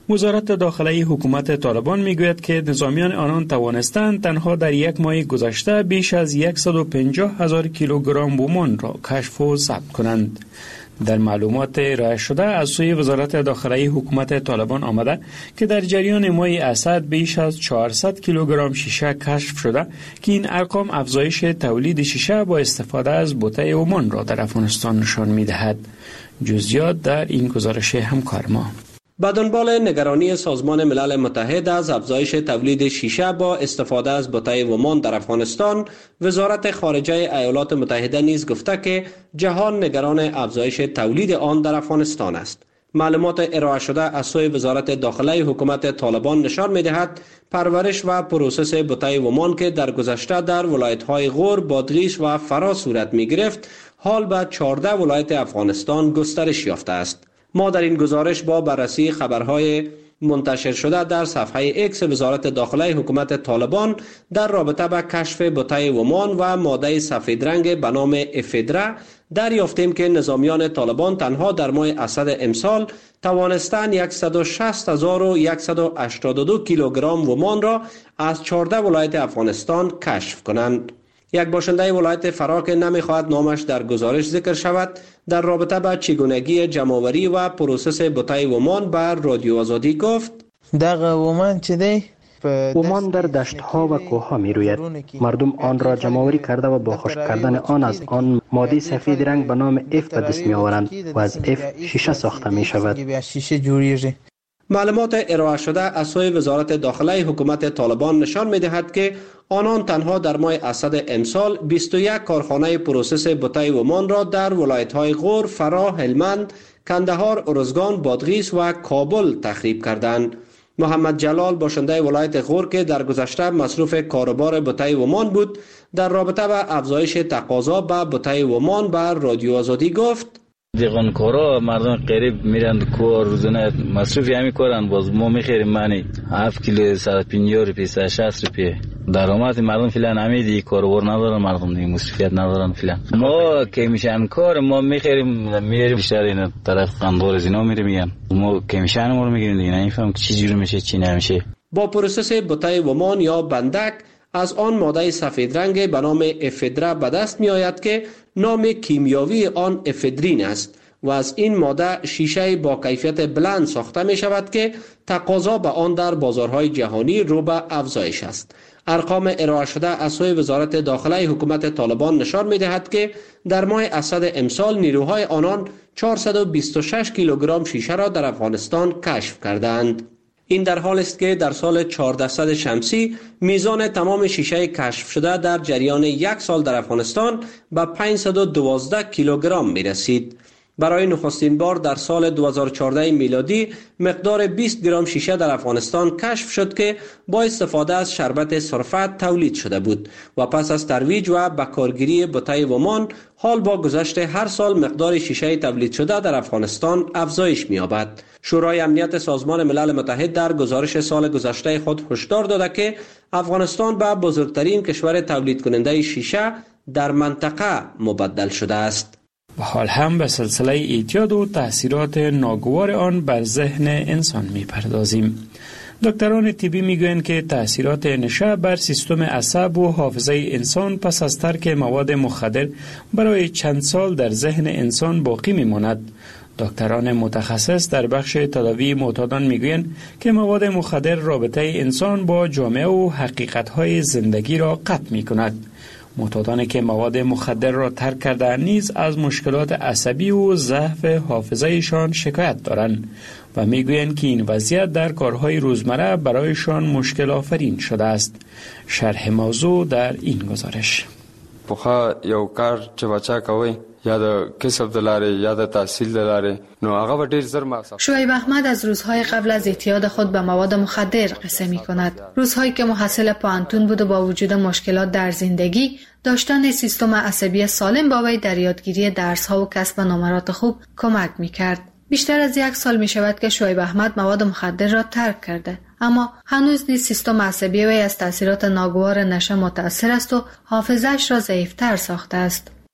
[SPEAKER 22] وزارت داخلی حکومت طالبان میگوید که نظامیان آنان توانستند تنها در یک ماه گذشته بیش از صد و پنجاه هزار کیلوگرم بومان را کشف و ضبط کنند. در معلومات ارائه شده از سوی وزارت داخلی حکومت طالبان آمده که در جریان ماه اسد بیش از چهارصد کیلوگرم شیشه کشف شده که این ارقام افزایش تولید شیشه با استفاده از بوته عمان را در افغانستان نشان می‌دهد. جزئیات در این گزارش همکار ما.
[SPEAKER 25] به دنبال نگرانی سازمان ملل متحد از افزایش تولید شیشه با استفاده از بوته عمان در افغانستان، وزارت خارجه ایالات متحده نیز گفته که جهان نگران افزایش تولید آن در افغانستان است. معلومات ارائه شده از سوی وزارت داخلی حکومت طالبان نشان می‌دهد پرورش و پروسس بوته عمان که در گذشته در ولایت‌های غور، بادغیس و فرا صورت می‌گرفت، حال به چهارده ولایت افغانستان گسترش یافته است. ما در این گزارش با بررسی خبرهای منتشر شده در صفحه اکس وزارت داخلی حکومت طالبان در رابطه با کشف بوته عمان و ماده سفید رنگ به نام افدرا دریافتیم که نظامیان طالبان تنها در ماه اسد امسال توانستند صد و شصت هزار و صد و هشتاد و دو کیلوگرم عمان را از چهارده ولایت افغانستان کشف کنند. یک باشنده ولایت فرا که نمیخواهد نامش در گزارش ذکر شود، در رابطه با چگونگی جمع‌آوری و پروسس بوته عمان بر رادیو آزادی گفت:
[SPEAKER 3] دغه عمان چه دی؟
[SPEAKER 8] عمان در دشت‌ها و کوه‌ها می‌روید. مردم آن را جمع‌آوری کرده و با خشک کردن آن از آن ماده سفید رنگ به نام اف به دست می‌آورند و از اف شیشه ساخته می‌شود.
[SPEAKER 25] معلومات ارائه شده از سوی وزارت داخلی حکومت طالبان نشان می‌دهد که آنان تنها در ماه اسد امسال بیست و یک کارخانه پروسس بوته عمان را در ولایت‌های غور، فرا، هلمند، کندهار، ارزگان، بادغیس و کابل تخریب کردند. محمد جلال باشنده ولایت غور که در گذشته مصروف کاروبار بوته عمان بود، در رابطه با افزایش تقاضا به بوته عمان بر رادیو آزادی گفت:
[SPEAKER 23] دیغانکارا مردم قریب میرند کوه روزانه مصروفی همی کارن، باز ما میخیریم منی هفت کیلو صد و پنجاه روپیه صد و شصت روپیه درآمد مردم فعلا همیدی کاروبار ندارن، مردم دیگه مصروفیت ندارن فعلا. ما که میشن کار ما میخیریم میریم بیشتر این طرف قندور از اینا میریم، میگن ما که میشن ما رو میگیریم دیگه، نمیفهم که چی جوری میشه چی نمیشه.
[SPEAKER 25] با پروسس بوته عمان یا بندک از آن ماده سفید رنگ به نام افدرا به دست می آید که نام کیمیاوی آن افدرین است و از این ماده شیشه با کیفیت بلند ساخته می شود که تقاضا به آن در بازارهای جهانی رو به افزایش است. ارقام ارائه شده از سوی وزارت داخلی حکومت طالبان نشان می دهد که در ماه اسد امسال نیروهای آنان چهارصد و بیست و شش کیلوگرم شیشه را در افغانستان کشف کردند. این در حال است که در سال چهاردهصد شمسی میزان تمام شیشه کشف شده در جریان یک سال در افغانستان به پانصد و دوازده کیلوگرم می رسید. برای نخستین بار در سال دو هزار و چهارده میلادی مقدار بیست گرم شیشه در افغانستان کشف شد که با استفاده از شربت سرفت تولید شده بود و پس از ترویج و بکارگیری بوته عمان حال با گذشت هر سال مقدار شیشه تولید شده در افغانستان افزایش می‌یابد. شورای امنیت سازمان ملل متحد در گزارش سال گذشته خود هشدار داده که افغانستان به بزرگترین کشور تولید کننده شیشه در منطقه مبدل شده است.
[SPEAKER 22] و حال هم به سلسله اعتیاد و تأثیرات ناگوار آن بر ذهن انسان می پردازیم. دکتران طبی می گویند که تأثیرات نشه بر سیستم عصب و حافظه انسان پس از ترک مواد مخدر برای چند سال در ذهن انسان باقی می ماند. دکتران متخصص در بخش تداوی معتادان می گویند که مواد مخدر رابطه انسان با جامعه و حقیقت‌های زندگی را قطع می کند. معتادانی که مواد مخدر را ترک کرده نیز از مشکلات عصبی و ضعف حافظه‌شان شکایت دارند و میگویند که این وضعیت در کارهای روزمره برایشان مشکل آفرین شده است. شرح موضوع در این گزارش.
[SPEAKER 9] پخوا یو کار چې بچا کوي یا د کسب دلاره یا د تحصیل دلاره نو هغه ډیر زر مصرف.
[SPEAKER 10] شعیب احمد از روزهای قبل از اعتیاد خود به مواد مخدر قصه می کند. روزهایی که محصل پانتون بود و با وجود مشکلات در زندگی داشتن سیستم عصبی سالم با وی در یادگیری درس‌ها و کسب نمرات خوب کمک می کرد. بیشتر از یک سال می شود که شعیب احمد مواد مخدر را ترک کرده، اما هنوز نیز سیستم عصبی وی از تاثیرات ناگوار نشه متأثر است و حافظه‌اش را ضعیف‌تر ساخته است.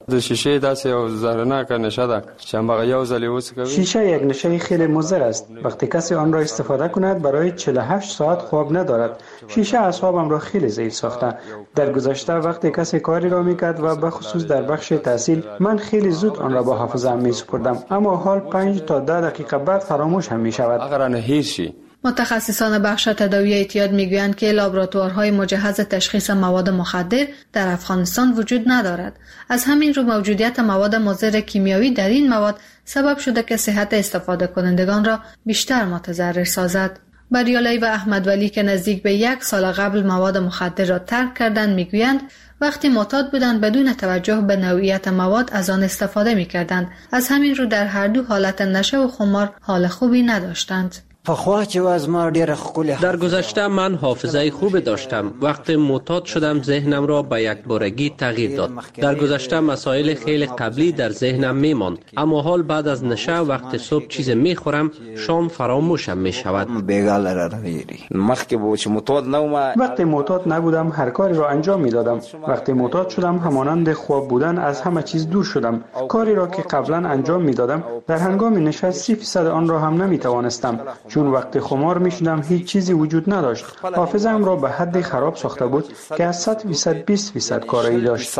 [SPEAKER 9] د شیشه داسې یو زهرناک نشه ده چې هغه یو ځل وڅکوي.
[SPEAKER 4] شیشه یک نشه خیلی مضر است. وقتی کسی آن را استفاده کند برای چهل و هشت ساعت خواب ندارد. شیشه اعصابم را خیلی ضعیف ساخته. در گذشته وقتی کسی کاری را میکرد و به خصوص در بخش تحصیل من خیلی زود آن را با حافظه‌ام میسپردم، اما حال پنج تا ده دقیقه بعد فراموش هم میشود.
[SPEAKER 9] اگر آن هیچی
[SPEAKER 10] متخصصان بخش تداوی اعتیاد میگویند که لابراتوارهای مجهز تشخیص مواد مخدر در افغانستان وجود ندارد. از همین رو موجودیت مواد مضر کیمیایی در این مواد سبب شده که صحت استفاده کنندگان را بیشتر متضرر سازد. بریالی و احمد ولی که نزدیک به یک سال قبل مواد مخدر را ترک کردند میگویند وقتی معتاد بودند بدون توجه به نوعیت مواد از آن استفاده میکردند. از همین رو در هر دو حالت نشه و خمار حال خوبی نداشتند.
[SPEAKER 25] در گذشته من حافظه خوب داشتم. وقتی معتاد شدم ذهنم را به یک بارگی تغییر داد. در گذشته مسائل خیلی قبلی در ذهنم میماند، اما حال بعد از نشه وقتی صبح چیز میخورم شام فراموشم میشود.
[SPEAKER 4] وقتی معتاد نبودم هر کاری را انجام میدادم. وقتی معتاد شدم همانند خواب بودن از همه چیز دور شدم. کاری را که قبلا انجام میدادم در هنگام نشه سی فیصد آن را هم نمیتوانستم، چون وقتی خمار میشدم هیچ چیزی وجود نداشت. حافظه‌ام را به حدی خراب ساخته بود که از صد فیصد بیست فیصد کاری داشت.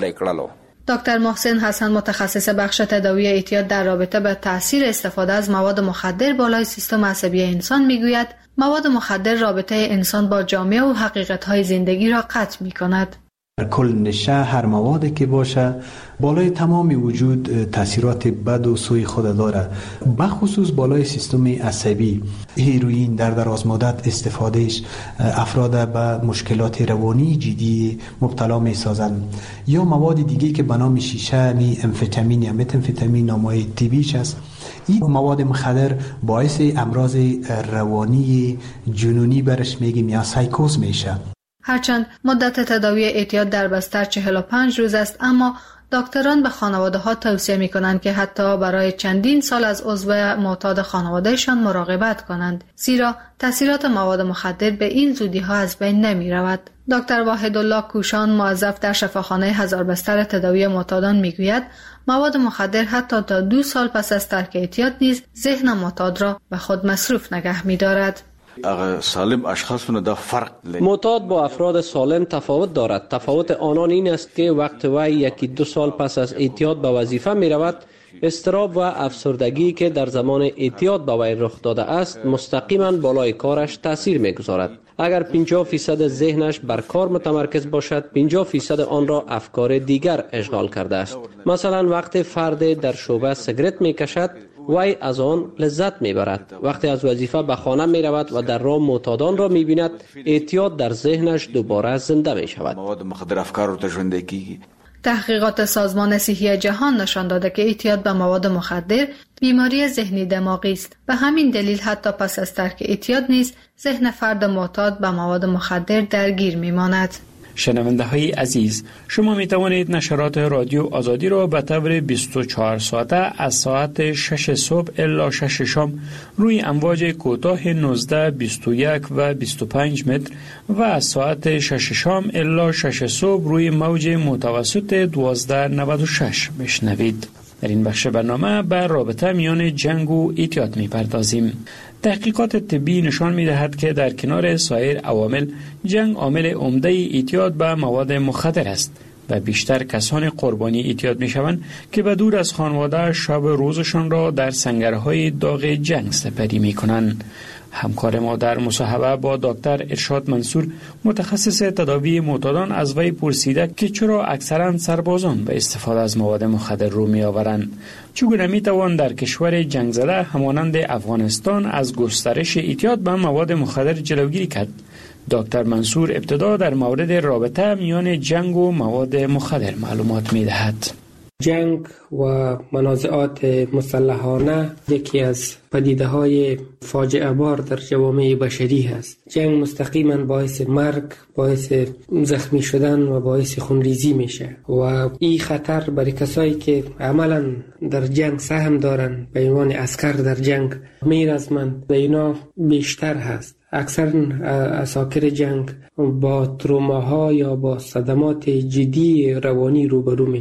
[SPEAKER 10] دکتر محسن حسن متخصص بخش تداوی اعتیاد در رابطه با تاثیر استفاده از مواد مخدر بالای سیستم عصبی انسان میگوید مواد مخدر رابطه انسان با جامعه و حقیقت‌های زندگی را قطع می‌کند.
[SPEAKER 7] کل نشه هر موادی که باشه بالای تمام وجود تاثیرات بد و سوی خود داره، بخصوص بالای سیستم عصبی. هیروئین در دراز مدت استفادهش افراد به مشکلات روانی جدی مبتلا می سازند. یا مواد دیگه که به نام شیشه می امفتامین یا متامفتامین نامای طبیش است. این مواد مخدر باعث امراض روانی جنونی برش میگیم یا سایکوز میشه.
[SPEAKER 10] هرچند مدت تداوی اعتیاد در بستر چهل و پنج روز است، اما دکتران به خانواده ها توصیه می کنند که حتی برای چندین سال از عضو معتاد خانوادهشان مراقبت کنند، زیرا تاثیرات مواد مخدر به این زودی ها از بین نمی رود. دکتر واحدالله کوشان موظف در شفاخانه هزار بستر تداوی معتادان می گوید مواد مخدر حتی تا دو سال پس از ترک اعتیاد نیز ذهن معتاد را به خود مصروف نگه می دارد.
[SPEAKER 25] سالم اشخاصونه دا فرق لري. معتاد با افراد سالم تفاوت دارد. تفاوت آنان این است که وقت وی یکی دو سال پس از اعتیاد به وظیفه می رود، اضطراب و افسردگی که در زمان اعتیاد به وی رخ داده است مستقیما بالای کارش تاثیر می گذارد. اگر پنجاه فیصد ذهنش بر کار متمرکز باشد، پنجاه فیصد آن را افکار دیگر اشغال کرده است. مثلا وقتی فرد در شعبه سیگارت می کشد، وی از آن لذت می برد. وقتی از وظیفه به خانه می رود و در راه معتادان را می بیند، اعتیاد در ذهنش دوباره زنده می شود.
[SPEAKER 10] تحقیقات سازمان صحی جهان نشان داده که اعتیاد به مواد مخدر بیماری ذهنی دماغی است. به همین دلیل حتی پس از ترک اعتیاد نیز ذهن فرد معتاد به مواد مخدر درگیر می ماند.
[SPEAKER 22] شنونده های عزیز، شما می توانید نشرات رادیو آزادی را به طور بیست و چهار ساعته از ساعت شش صبح الی شش شام روی امواج کوتاه نوزده، بیست و یک و بیست و پنج متر و از ساعت شش شام الی شش صبح روی موج متوسط دوازده نود و شش بشنوید. در این بخش برنامه به رابطه میان جنگ و اعتیاد می پردازیم. تحقیقات طبی نشان می دهد که در کنار سایر عوامل جنگ عامل عمده اعتیاد به مواد مخدر است و بیشتر کسان قربانی اعتیاد می شوند که به دور از خانواده شب روزشان را در سنگرهای داغ جنگ سپری می کنند. همکار ما در مصاحبه با دکتر ارشاد منصور متخصص تداوی معتادان از وی پرسیده که چرا اکثرا سربازان به استفاده از مواد مخدر رو می آورند. چگونه می توان در کشور جنگ زده همانند افغانستان از گسترش اعتیاد به مواد مخدر جلوگیری کرد؟ دکتر منصور ابتدا در مورد رابطه میان جنگ و مواد مخدر معلومات می دهد.
[SPEAKER 26] جنگ و منازعات مسلحانه یکی از پدیده‌های فاجعه بار در جوامع بشری است. جنگ مستقیما باعث مرگ، باعث زخمی شدن و باعث خونریزی میشه و این خطر برای کسایی که عملا در جنگ سهم دارن به عنوان عسکر در جنگ میرزمند و اینا بیشتر هست. اکثر اساکر جنگ با تروماها یا با صدمات جدی روانی روبرو میشن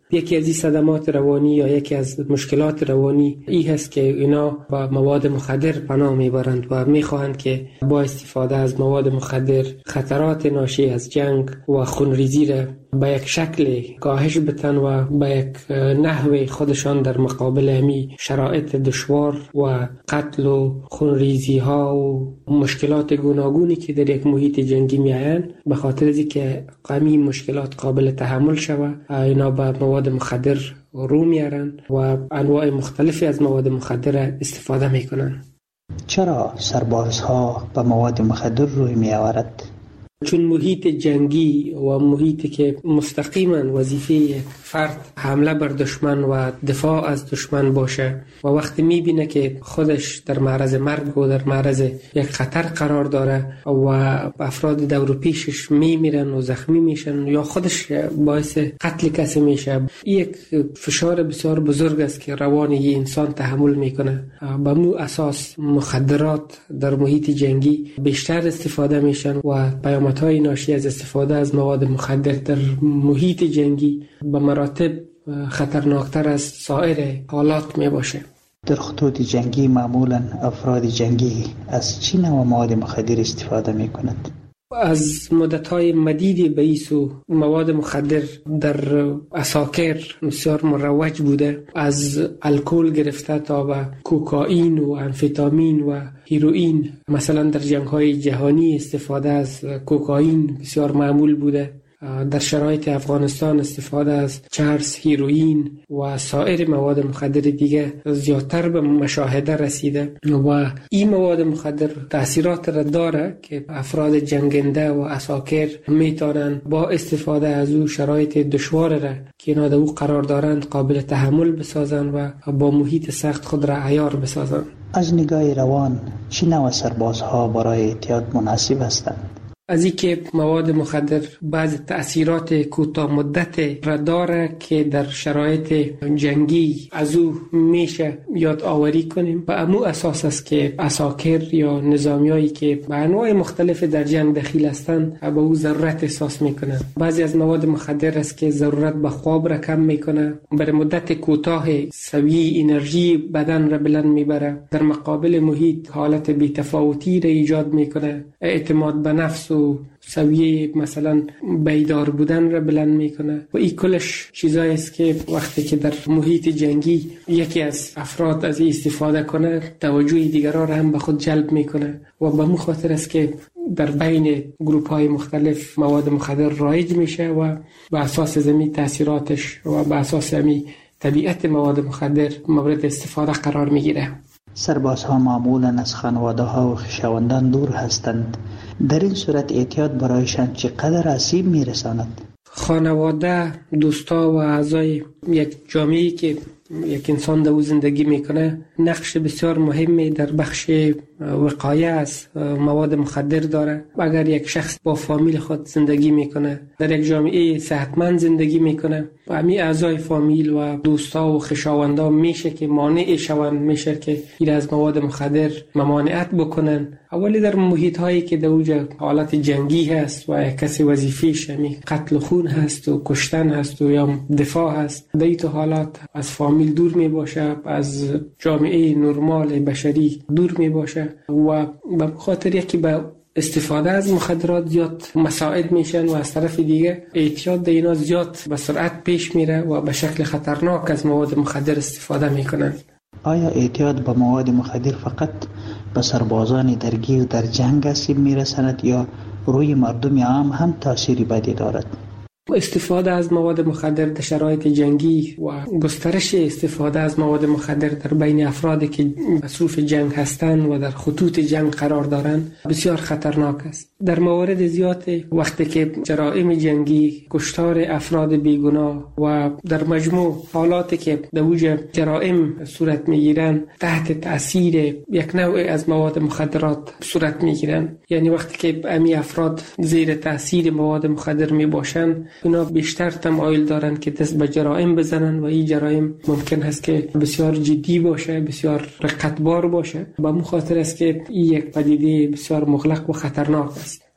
[SPEAKER 26] یکی از این صدمات روانی یا یکی از مشکلات روانی این هست که اینا با مواد مخدر پناه میبرند و میخواهند که با استفاده از مواد مخدر خطرات ناشی از جنگ و خونریزی را به یک شکل کاهش بتن و به یک نحو خودشان در مقابل همی شرایط دشوار و قتل و خونریزی ها و مشکلات گوناگونی که در یک محیط جنگی میآیند به خاطر از که قمی مشکلات قابل تحمل شود اینا به مواد مخدر رو میارن و انواع مختلفی از مواد مخدر استفاده میکنن.
[SPEAKER 5] چرا سربازها به مواد مخدر روی میآورد؟
[SPEAKER 26] چون محیط جنگی و محیطی که مستقیما وظیفه فرد حمله بر دشمن و دفاع از دشمن باشه و وقتی میبینه که خودش در معرض مرگ و در معرض یک خطر قرار داره و افراد دور و پیشش میمیرن و زخمی میشن یا خودش باعث قتل کسی میشه، یک فشار بسیار بزرگ است که روان یه انسان تحمل میکنه. به مو اساس مخدرات در محیط جنگی بیشتر استفاده میشن و پیامدهای ناشی از استفاده از مواد مخدر در محیط جنگی به مراتب خطرناکتر از سایر حالات می باشه.
[SPEAKER 5] در خطوط جنگی معمولا افراد جنگی از چه نوع مواد مخدر استفاده می کنند؟
[SPEAKER 26] از مدت‌های مدیدی به ایسو مواد مخدر در اساکر بسیار مروج بوده، از الکل گرفته تا به کوکائین و امفتامین و هیروئین. مثلا در جنگ‌های جهانی استفاده از کوکائین بسیار معمول بوده. در شرایط افغانستان استفاده از چرس، هیروئین و سایر مواد مخدر دیگه زیادتر به مشاهده رسیده و این مواد مخدر تأثیرات را داره که افراد جنگنده و اساکر میتونن با استفاده از او شرایط دشوار را که اینا در او قرار دارند قابل تحمل بسازن و با محیط سخت خود را عیار بسازن.
[SPEAKER 5] از نگاه روان چه نوع سربازها برای اعتیاد مناسب هستند؟
[SPEAKER 26] از این که مواد مخدر بعض تأثیرات کوتاه مدت را داره که در شرایط جنگی از او میشه یاد آوری کنیم. و امو اساس است که اساکر یا نظامیایی که به انواع مختلف در جنگ دخیل هستند به او ضرورت احساس میکنن. بعضی از مواد مخدر است که ضرورت به خواب را کم میکنه، برای مدت کوتاه سویه انرژی بدن را بلند میبره، در مقابل محیط حالت بی‌تفاوتی را ایجاد میکنه، اعتماد به نفس و سویه مثلا بیدار بودن را بلند میکنه و این کلش چیزایی است که وقتی که در محیط جنگی یکی از افراد از این استفاده کنه توجه دیگران را هم به خود جلب میکنه و به مو خاطر است که در بین گروپ های مختلف مواد مخدر رایج میشه و به اساس زمین تاثیراتش و به اساس زمین طبیعت مواد مخدر مورد استفاده قرار میگیره.
[SPEAKER 5] سربازها معمولا از خانواده ها و خویشاوندان دور هستند. در این صورت اعتیاد برایشان چقدر آسیب میرساند؟
[SPEAKER 26] خانواده، دوستا و اعضای یک جامعه‌ای که یک انسان در او زندگی میکنه نقش بسیار مهمی در بخش وقایه از مواد مخدر داره. اگر یک شخص با فامیل خود زندگی میکنه، در یک جامعه صحتمند زندگی میکنه و همین اعضای فامیل و دوستا و خویشاوندا میشه که مانع شوند، میشه که این از مواد مخدر ممانعت بکنن. اولی در محیط هایی که در اوجه حالت جنگی هست و کسی وظیفه‌اش همین قتل و خون هست و کشتن هست و یا دفاع هست، در این حالات از فامیل دور می باشه، از جامعه نرمال بشری دور می باشه و به خاطر یکی به استفاده از مخدرات زیاد مساعد میشن و از طرف دیگه اعتیاد در اینا زیاد به سرعت پیش میره و به شکل خطرناک از مواد مخدر استفاده میکنن.
[SPEAKER 5] آیا اعتیاد به مواد مخدر فقط به سربازان درگیر در جنگ آسیب میرساند یا روی مردم عام هم تأثیری بدی دارد؟
[SPEAKER 26] استفاده از مواد مخدر در شرایط جنگی و گسترش استفاده از مواد مخدر در بین افرادی که مصروف جنگ هستند و در خطوط جنگ قرار دارند بسیار خطرناک است. در موارد زیاد وقتی که جرائم جنگی، کشتار افراد بیگناه و در مجموع حالاتی که در اوج جرائم صورت میگیرند تحت تأثیر یک نوع از مواد مخدرات صورت میگیرند، یعنی وقتی که امی افراد زیر تأثیر مواد مخدر می باشند اونا بیشتر تمایل دارن که دست به جرائم بزنن و این جرائم ممکن است که بسیار جدی باشه، بسیار رقتبار باشه. به مخاطر است که این یک پدیده بسیار مغلق و خطرناک است.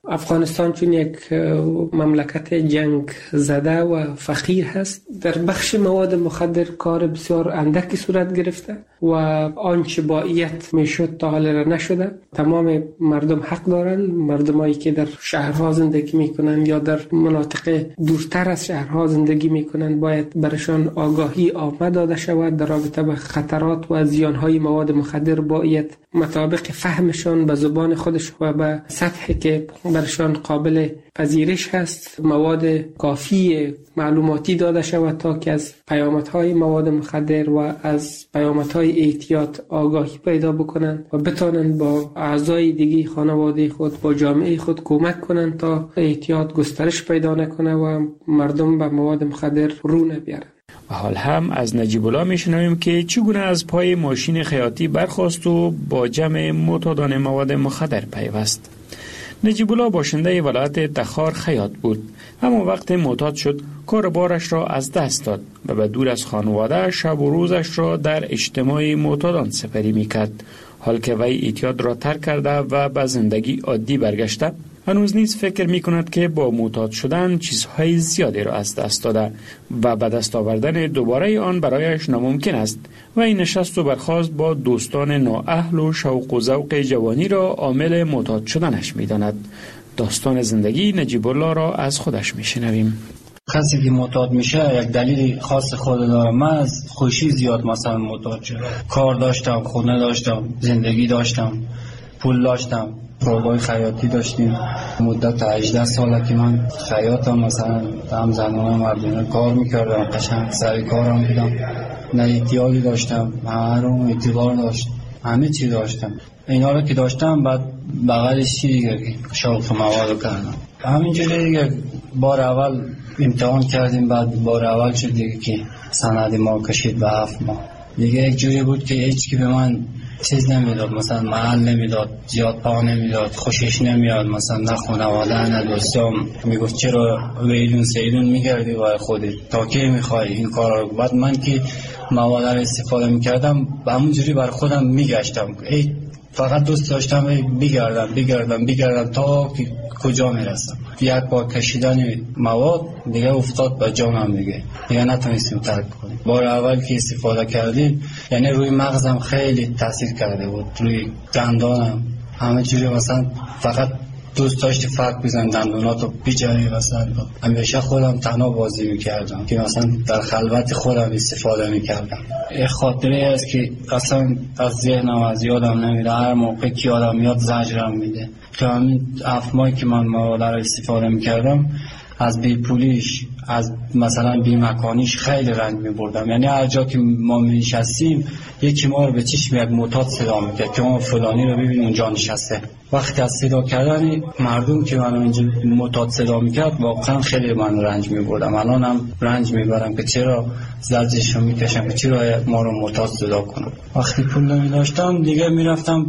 [SPEAKER 26] افغانستان چون یک مملکت جنگ زده و فقیر هست، در بخش مواد مخدر کار بسیار اندکی صورت گرفته و آنچه باید میشد تا حال را نشده. تمام مردم حق دارند، مردمایی که در شهرها زندگی میکنند یا در مناطق دورتر از شهرها زندگی میکنند باید برشان آگاهی عامه داده شود در رابطه با خطرات و زیانهای مواد مخدر. باید مطابق فهمشان به زبان خودش و به سطحی که برشان قابل پذیرش هست مواد کافی معلوماتی داده شود تا که از پیامدهای مواد مخدر و از پیامدهای احتیاط آگاهی پیدا بکنند و بتانند با اعضای دیگه خانواده خود با جامعه خود کمک کنند تا احتیاط گسترش پیدا نکنه و مردم به مواد مخدر رو نبیارند.
[SPEAKER 22] و حال هم از نجیب الله میشنویم که چگونه از پای ماشین خیاطی برخاست و با جمع معتادان مواد مخدر پیوست. نجیب الله باشنده ولایت تخار خیاط بود، اما وقت معتاد شد کار بارش را از دست داد و به دور از خانواده شب و روزش را در اجتماع معتادان سپری میکرد. حال که وی اعتیاد را ترک کرده و به زندگی عادی برگشته، هنوز نیز فکر می کند که با معتاد شدن چیزهای زیادی را از دست داده و به دست آوردن دوباره آن برایش ناممکن است و این نشست و برخاست با دوستان نااهل و شوق و ذوق جوانی را عامل معتاد شدنش می داند. داستان زندگی نجیب الله را از خودش می شنویم.
[SPEAKER 27] کسی که معتاد میشه یک دلیل خاص خود داره. من از خوشی زیاد مثلا معتاد شدم. کار داشتم، خونه داشتم، زندگی داشتم، پول داشتم، کارگاه خیاطی داشتیم. مدت هجده ساله که من خیاطم، مثلا هم زنان مردونه کار میکردم، قشنگ سر کارم بودم، نه احتیاجی داشتم، هر اون اعتبار داشت، همه چی داشتم. اینا رو که داشتم بعد بغلش چی دیگه شوق مواد کردم. همینجوری دیگه بار اول امتحان کردیم، بعد بار اول شد دیگه که سند ما کشید به هفت ماه. دیگه یک جوری بود که هیچ کی به من چیز نمیداد، مثلا محل نمیداد، زیاد پا نمیداد، خوشش نمیاد، مثلا نه خانواده نه دوستام. میگفت چرا ویلون سیلون میگردی برای خودت، تا کی میخوای این کارا رو؟ بعد من که مواد رو استفاده میکردم همونجوری برای خودم میگشتم، ای فقط دوست داشتم بگردم بگردم بگردم تا که کجا میرسم. یک بار کشیدن مواد دیگه افتاد به جانم، دیگه دیگه نتونستیم ترک کنیم. بار اول که استفاده کردیم یعنی روی مغزم خیلی تاثیر کرده بود، روی دندانم همه جوری، مثلا فقط دوست داشتی فرق بزن دندوناتو بیجاری. مثلا همیشه خودم تنها بازی میکردم که مثلا در خلوت خودم استفاده میکردم. یه خاطره است که اصلا از ذهنم از یادم نمیره، هر موقع که یادم میاد زجرم میده. که همین هفت ماهی که من مواد رو استفاده میکردم از بی پولیش، از مثلا بی مکانیش خیلی رنج میبردم. یعنی هر جا که ما میشستیم یکی ما رو به چشم یک معتاد صدا میکرد که ما فلانی رو ببین اونجا نشسته. وقتی از صدا کردن مردم که منو اینجا معتاد صدا میکرد واقعا خیلی من رنج میبردم. الان هم رنج میبرم که چرا زجرشو میکشم که چرا ما رو معتاد صدا کنم. وقتی پول نمیداشتم دیگه میرفتم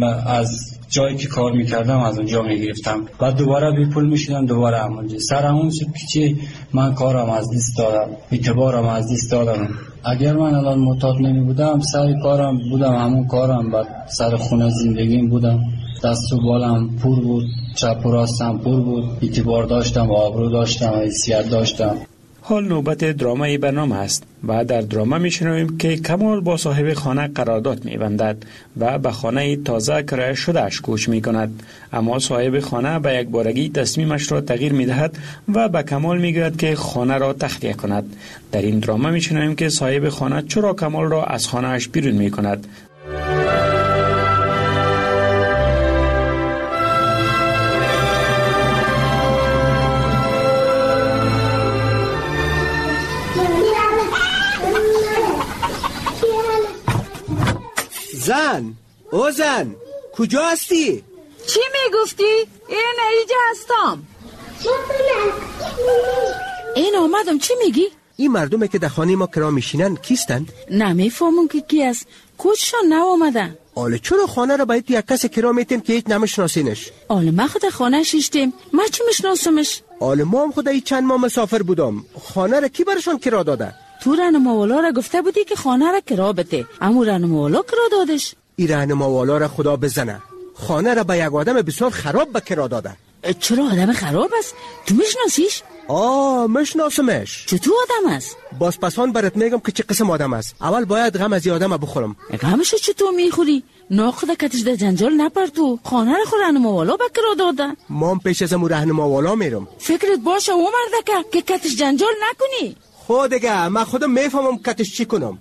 [SPEAKER 27] از جایی که کار میکردم از اونجا میگرفتم، بعد دوباره بی پول میشدم، دوباره همونجا سر همون شد که چی من کارم از دست دادم، اعتبارم از دست دادم. اگر من الان معتاد نمی بودم سر کارم بودم، همون کارم، بعد سر خونه زندگیم بودم، دست و بالم پر بود، چپ و راستم پر بود، اعتبار داشتم، آبرو داشتم، حیثیت داشتم.
[SPEAKER 22] حال نوبت درامای برنامه است و در دراما میشنویم که کمال با صاحب خانه قرارداد میبندد و به خانه تازه کرایه شدهش کوچ میکند، اما صاحب خانه به یک بارگی تصمیمش را تغییر میدهد و به کمال میگوید که خانه را تخلیه کند. در این دراما میشنویم که صاحب خانه چرا کمال را از خانهش بیرون میکند.
[SPEAKER 28] زن، او زن، کجا هستی؟
[SPEAKER 11] چی میگفتی؟ این ایجا هستم. این آمدم، چی میگی؟
[SPEAKER 28] این مردمه که در خانه ما کرا میشینن کیستن؟
[SPEAKER 11] نمیفهمم که کی است. کجشان نو آمدن؟
[SPEAKER 28] آله چرا خانه را باید یک کس کرا میتیم که هیچ نمیشناسینش؟
[SPEAKER 11] آله ما خود خانه شیشتیم، ما چی میشناسمش؟
[SPEAKER 28] آله ما هم خود ای چند ماه مسافر بودم، خانه را کی برشان کرا داده؟
[SPEAKER 11] تو رهنماوالا را گفته بودی که خانه را کرا بده، اما رهنماوالا کرا دادش.
[SPEAKER 28] این رهنماوالا را خدا بزنه، خانه را به یک آدم بسیار خراب به کرا داده.
[SPEAKER 11] چرا آدم خراب است؟ تو میشناسیش؟
[SPEAKER 28] آه مشناسمش.
[SPEAKER 11] چطور آدم است؟
[SPEAKER 28] بازپسان برات میگم که چه قسم آدم است. اول باید غم از این آدم بخورم.
[SPEAKER 11] غمشو چطور میخوری؟ ناخدا کتش در جنجال نپر تو. خانه رو خور رهنما والا بکرا دادن.
[SPEAKER 28] مام پیش از امو رهنما والا میرم.
[SPEAKER 11] فکرت باشه او مردکه که کتش جنجال نکنی.
[SPEAKER 28] خود دیگه من خودم میفهمم کتش چی کنم.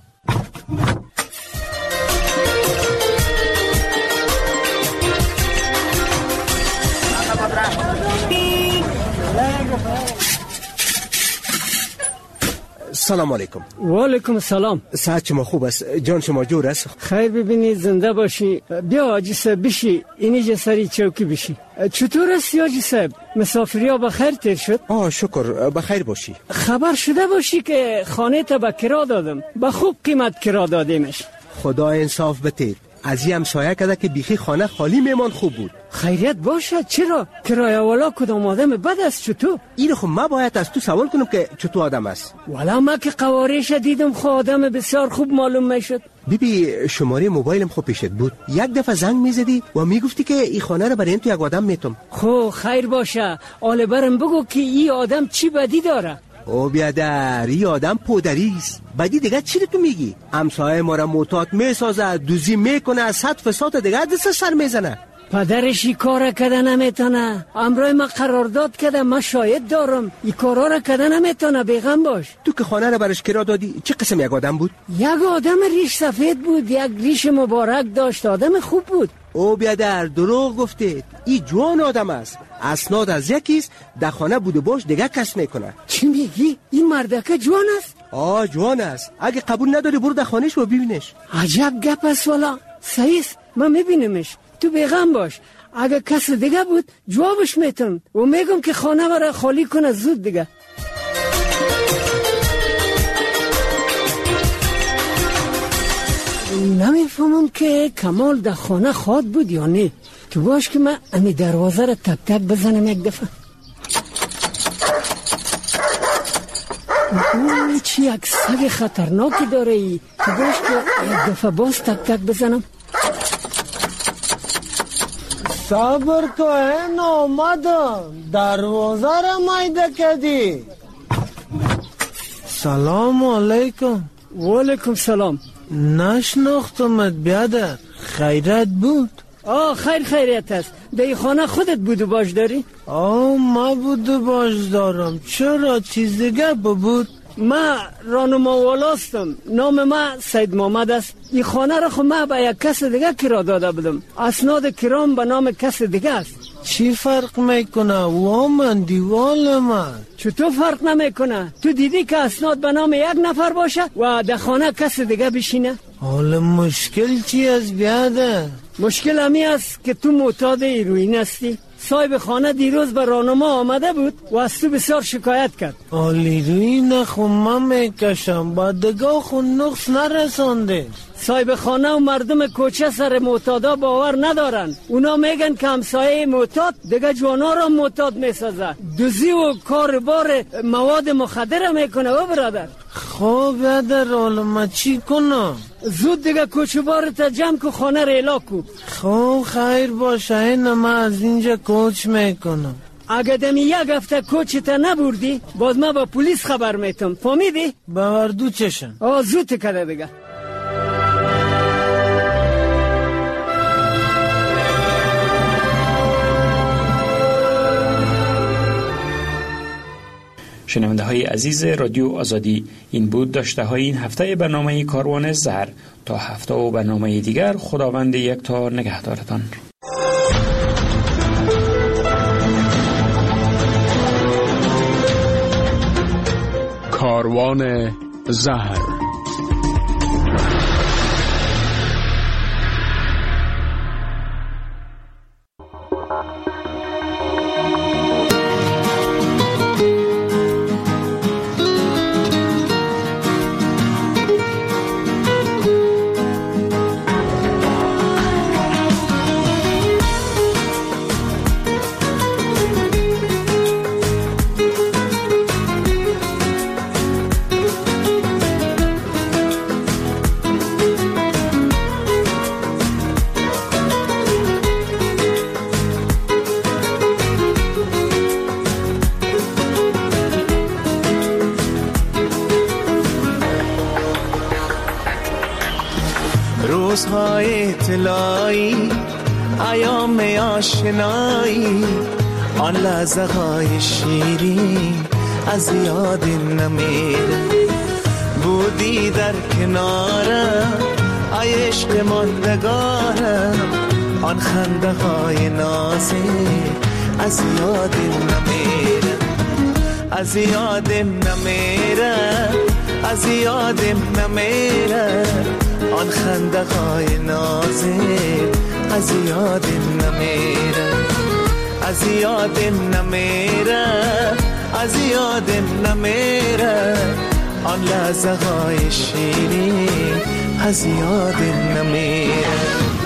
[SPEAKER 28] سلام علیکم.
[SPEAKER 12] و علیکم السلام.
[SPEAKER 28] صحت شما خوب است؟ جان شما جور است؟
[SPEAKER 12] خیر ببینید زنده باشی. بیا حاجی صاحب بشی اینجا سری چوکی بشی. چطور است حاجی صاحب؟ مسافریا بخیر تیر شد؟
[SPEAKER 28] آه شکر بخیر باشی.
[SPEAKER 12] خبر شده باشی که خانه تا به کرا دادم، به خوب قیمت کرا دادیمش.
[SPEAKER 28] خدا انصاف بده. از این همسایه کده که بیخی خانه خالی میمان خوب بود.
[SPEAKER 12] خیریت باشه. چرا؟ کرایه والا کدام آدم بد است چطور؟
[SPEAKER 28] این خب من باید از تو سوال کنم که چطور آدم است.
[SPEAKER 12] والا من که قوارش دیدم خود آدم بسیار خوب معلوم میشد.
[SPEAKER 28] بیبی شماره موبایلم خوب پیشت بود. یک دفعه زنگ میزدی و میگفتی که این خانه رو برای این تو یک آدم میتم.
[SPEAKER 12] خب خیر باشه. آل برم بگو که این آدم چی بدی داره.
[SPEAKER 28] او بیادر این آدم پودریست. بدی دیگه چی تو میگی؟ همسایه ما را معتاد میسازه، دوزی میکنه، صد فساد دیگه دست سر میزنه.
[SPEAKER 12] پدرشی کار کده نمیتونه. امروی ما قرارداد کده، من شاید دارم این کارا را کده نمیتونه. بیغم باش.
[SPEAKER 28] تو که خانه را برش کرا دادی چه قسم یک آدم بود؟
[SPEAKER 12] یک آدم ریش سفید بود، یک ریش مبارک داشت، آدم خوب بود.
[SPEAKER 28] او بیادر دروغ گفتید. این جوان آدم است. اسناد از یکیست، در خانه بوده باش دیگه کس میکنه.
[SPEAKER 12] چی میگی؟ این مردکه جوان است؟
[SPEAKER 28] آه جوان است. اگه قبول نداری برو در خانهش و ببینش.
[SPEAKER 12] عجب گپ است والا. صحیح است، من میبینمش. تو بیغم باش. اگه کس دیگه بود جوابش میتم و میگم که خانه برای خالی کنه زود دیگه. نمیفهمم که کمال در خانه خواد بود یا نه. تو باش که من امی دروازه را تک تک بزنم یک دفعه. اوه چی یک سگ خطرناکی داره ای. تو باش که یک دفعه باز تک تک بزنم. صبر تو این آمدم. دروازه را مایده کدی.
[SPEAKER 3] سلام علیکم.
[SPEAKER 12] و علیکم سلام.
[SPEAKER 3] نشناختمت بیادر. خیرت بود؟
[SPEAKER 12] آه خیر خیریت است. در خانه خودت بودو باش داری؟
[SPEAKER 3] آه ما بودو باش دارم. چرا چیز دیگه بود؟
[SPEAKER 12] ما رانما والاستم. نام ما سید محمد است. این خانه را خود ما به یک کس دیگه کرا داده بودم. اسناد کرام به نام کس دیگه است.
[SPEAKER 3] چی فرق میکنه؟ و من دیوال من
[SPEAKER 12] چطور فرق نمیکنه؟ تو دیدی که اسناد به نام یک نفر باشه و در خانه کس دیگه بشینه؟
[SPEAKER 3] حالا مشکل چی از بیاده؟
[SPEAKER 12] مشکل همی است که تو معتاد هیروئین هستی. صاحب خانه دیروز به راهنما آمده بود و از تو بسیار شکایت کرد.
[SPEAKER 3] هیروئین خون من میکشم، با دگاه خون نقص نرسانده.
[SPEAKER 12] صاحب خانه و مردم کوچه سر معتادا باور ندارن. اونا میگن که همسایه معتاد دیگه جوانا را معتاد میسازه. دوزی و کار بار مواد مخدر میکنه و برادر.
[SPEAKER 3] خب بیادر حالا ما چی کنم؟
[SPEAKER 12] زود دیگه کوچه بارتا جمع که خانه ریلا کو.
[SPEAKER 3] خب خیر باشه این ما از اینجا کوچ میکنم.
[SPEAKER 12] اگه دمی یک هفته کوچتا نبردی باز ما با پلیس خبر میتم. فهمیدی؟
[SPEAKER 3] باوردو چشم.
[SPEAKER 12] آه زود کده دیگه.
[SPEAKER 22] شنونده های عزیز رادیو آزادی، این بود داشته های این هفته برنامه کاروان زهر. تا هفته و برنامه دیگر خداوند یکتا نگهدارتان.
[SPEAKER 6] کاروان زهر.
[SPEAKER 13] روزهای طلایی ایام آشنایی آن لحظه های شیرین از یاد نمیره بودی در کنارم ای عشق ماندگارم آن خنده های نازه از یاد نمیره از یاد نمیره از یاد نمیره آن خنده های نازه از یاد نمیره از یاد نمیره از یاد نمیره آن لحظه های شیرین از یاد نمیره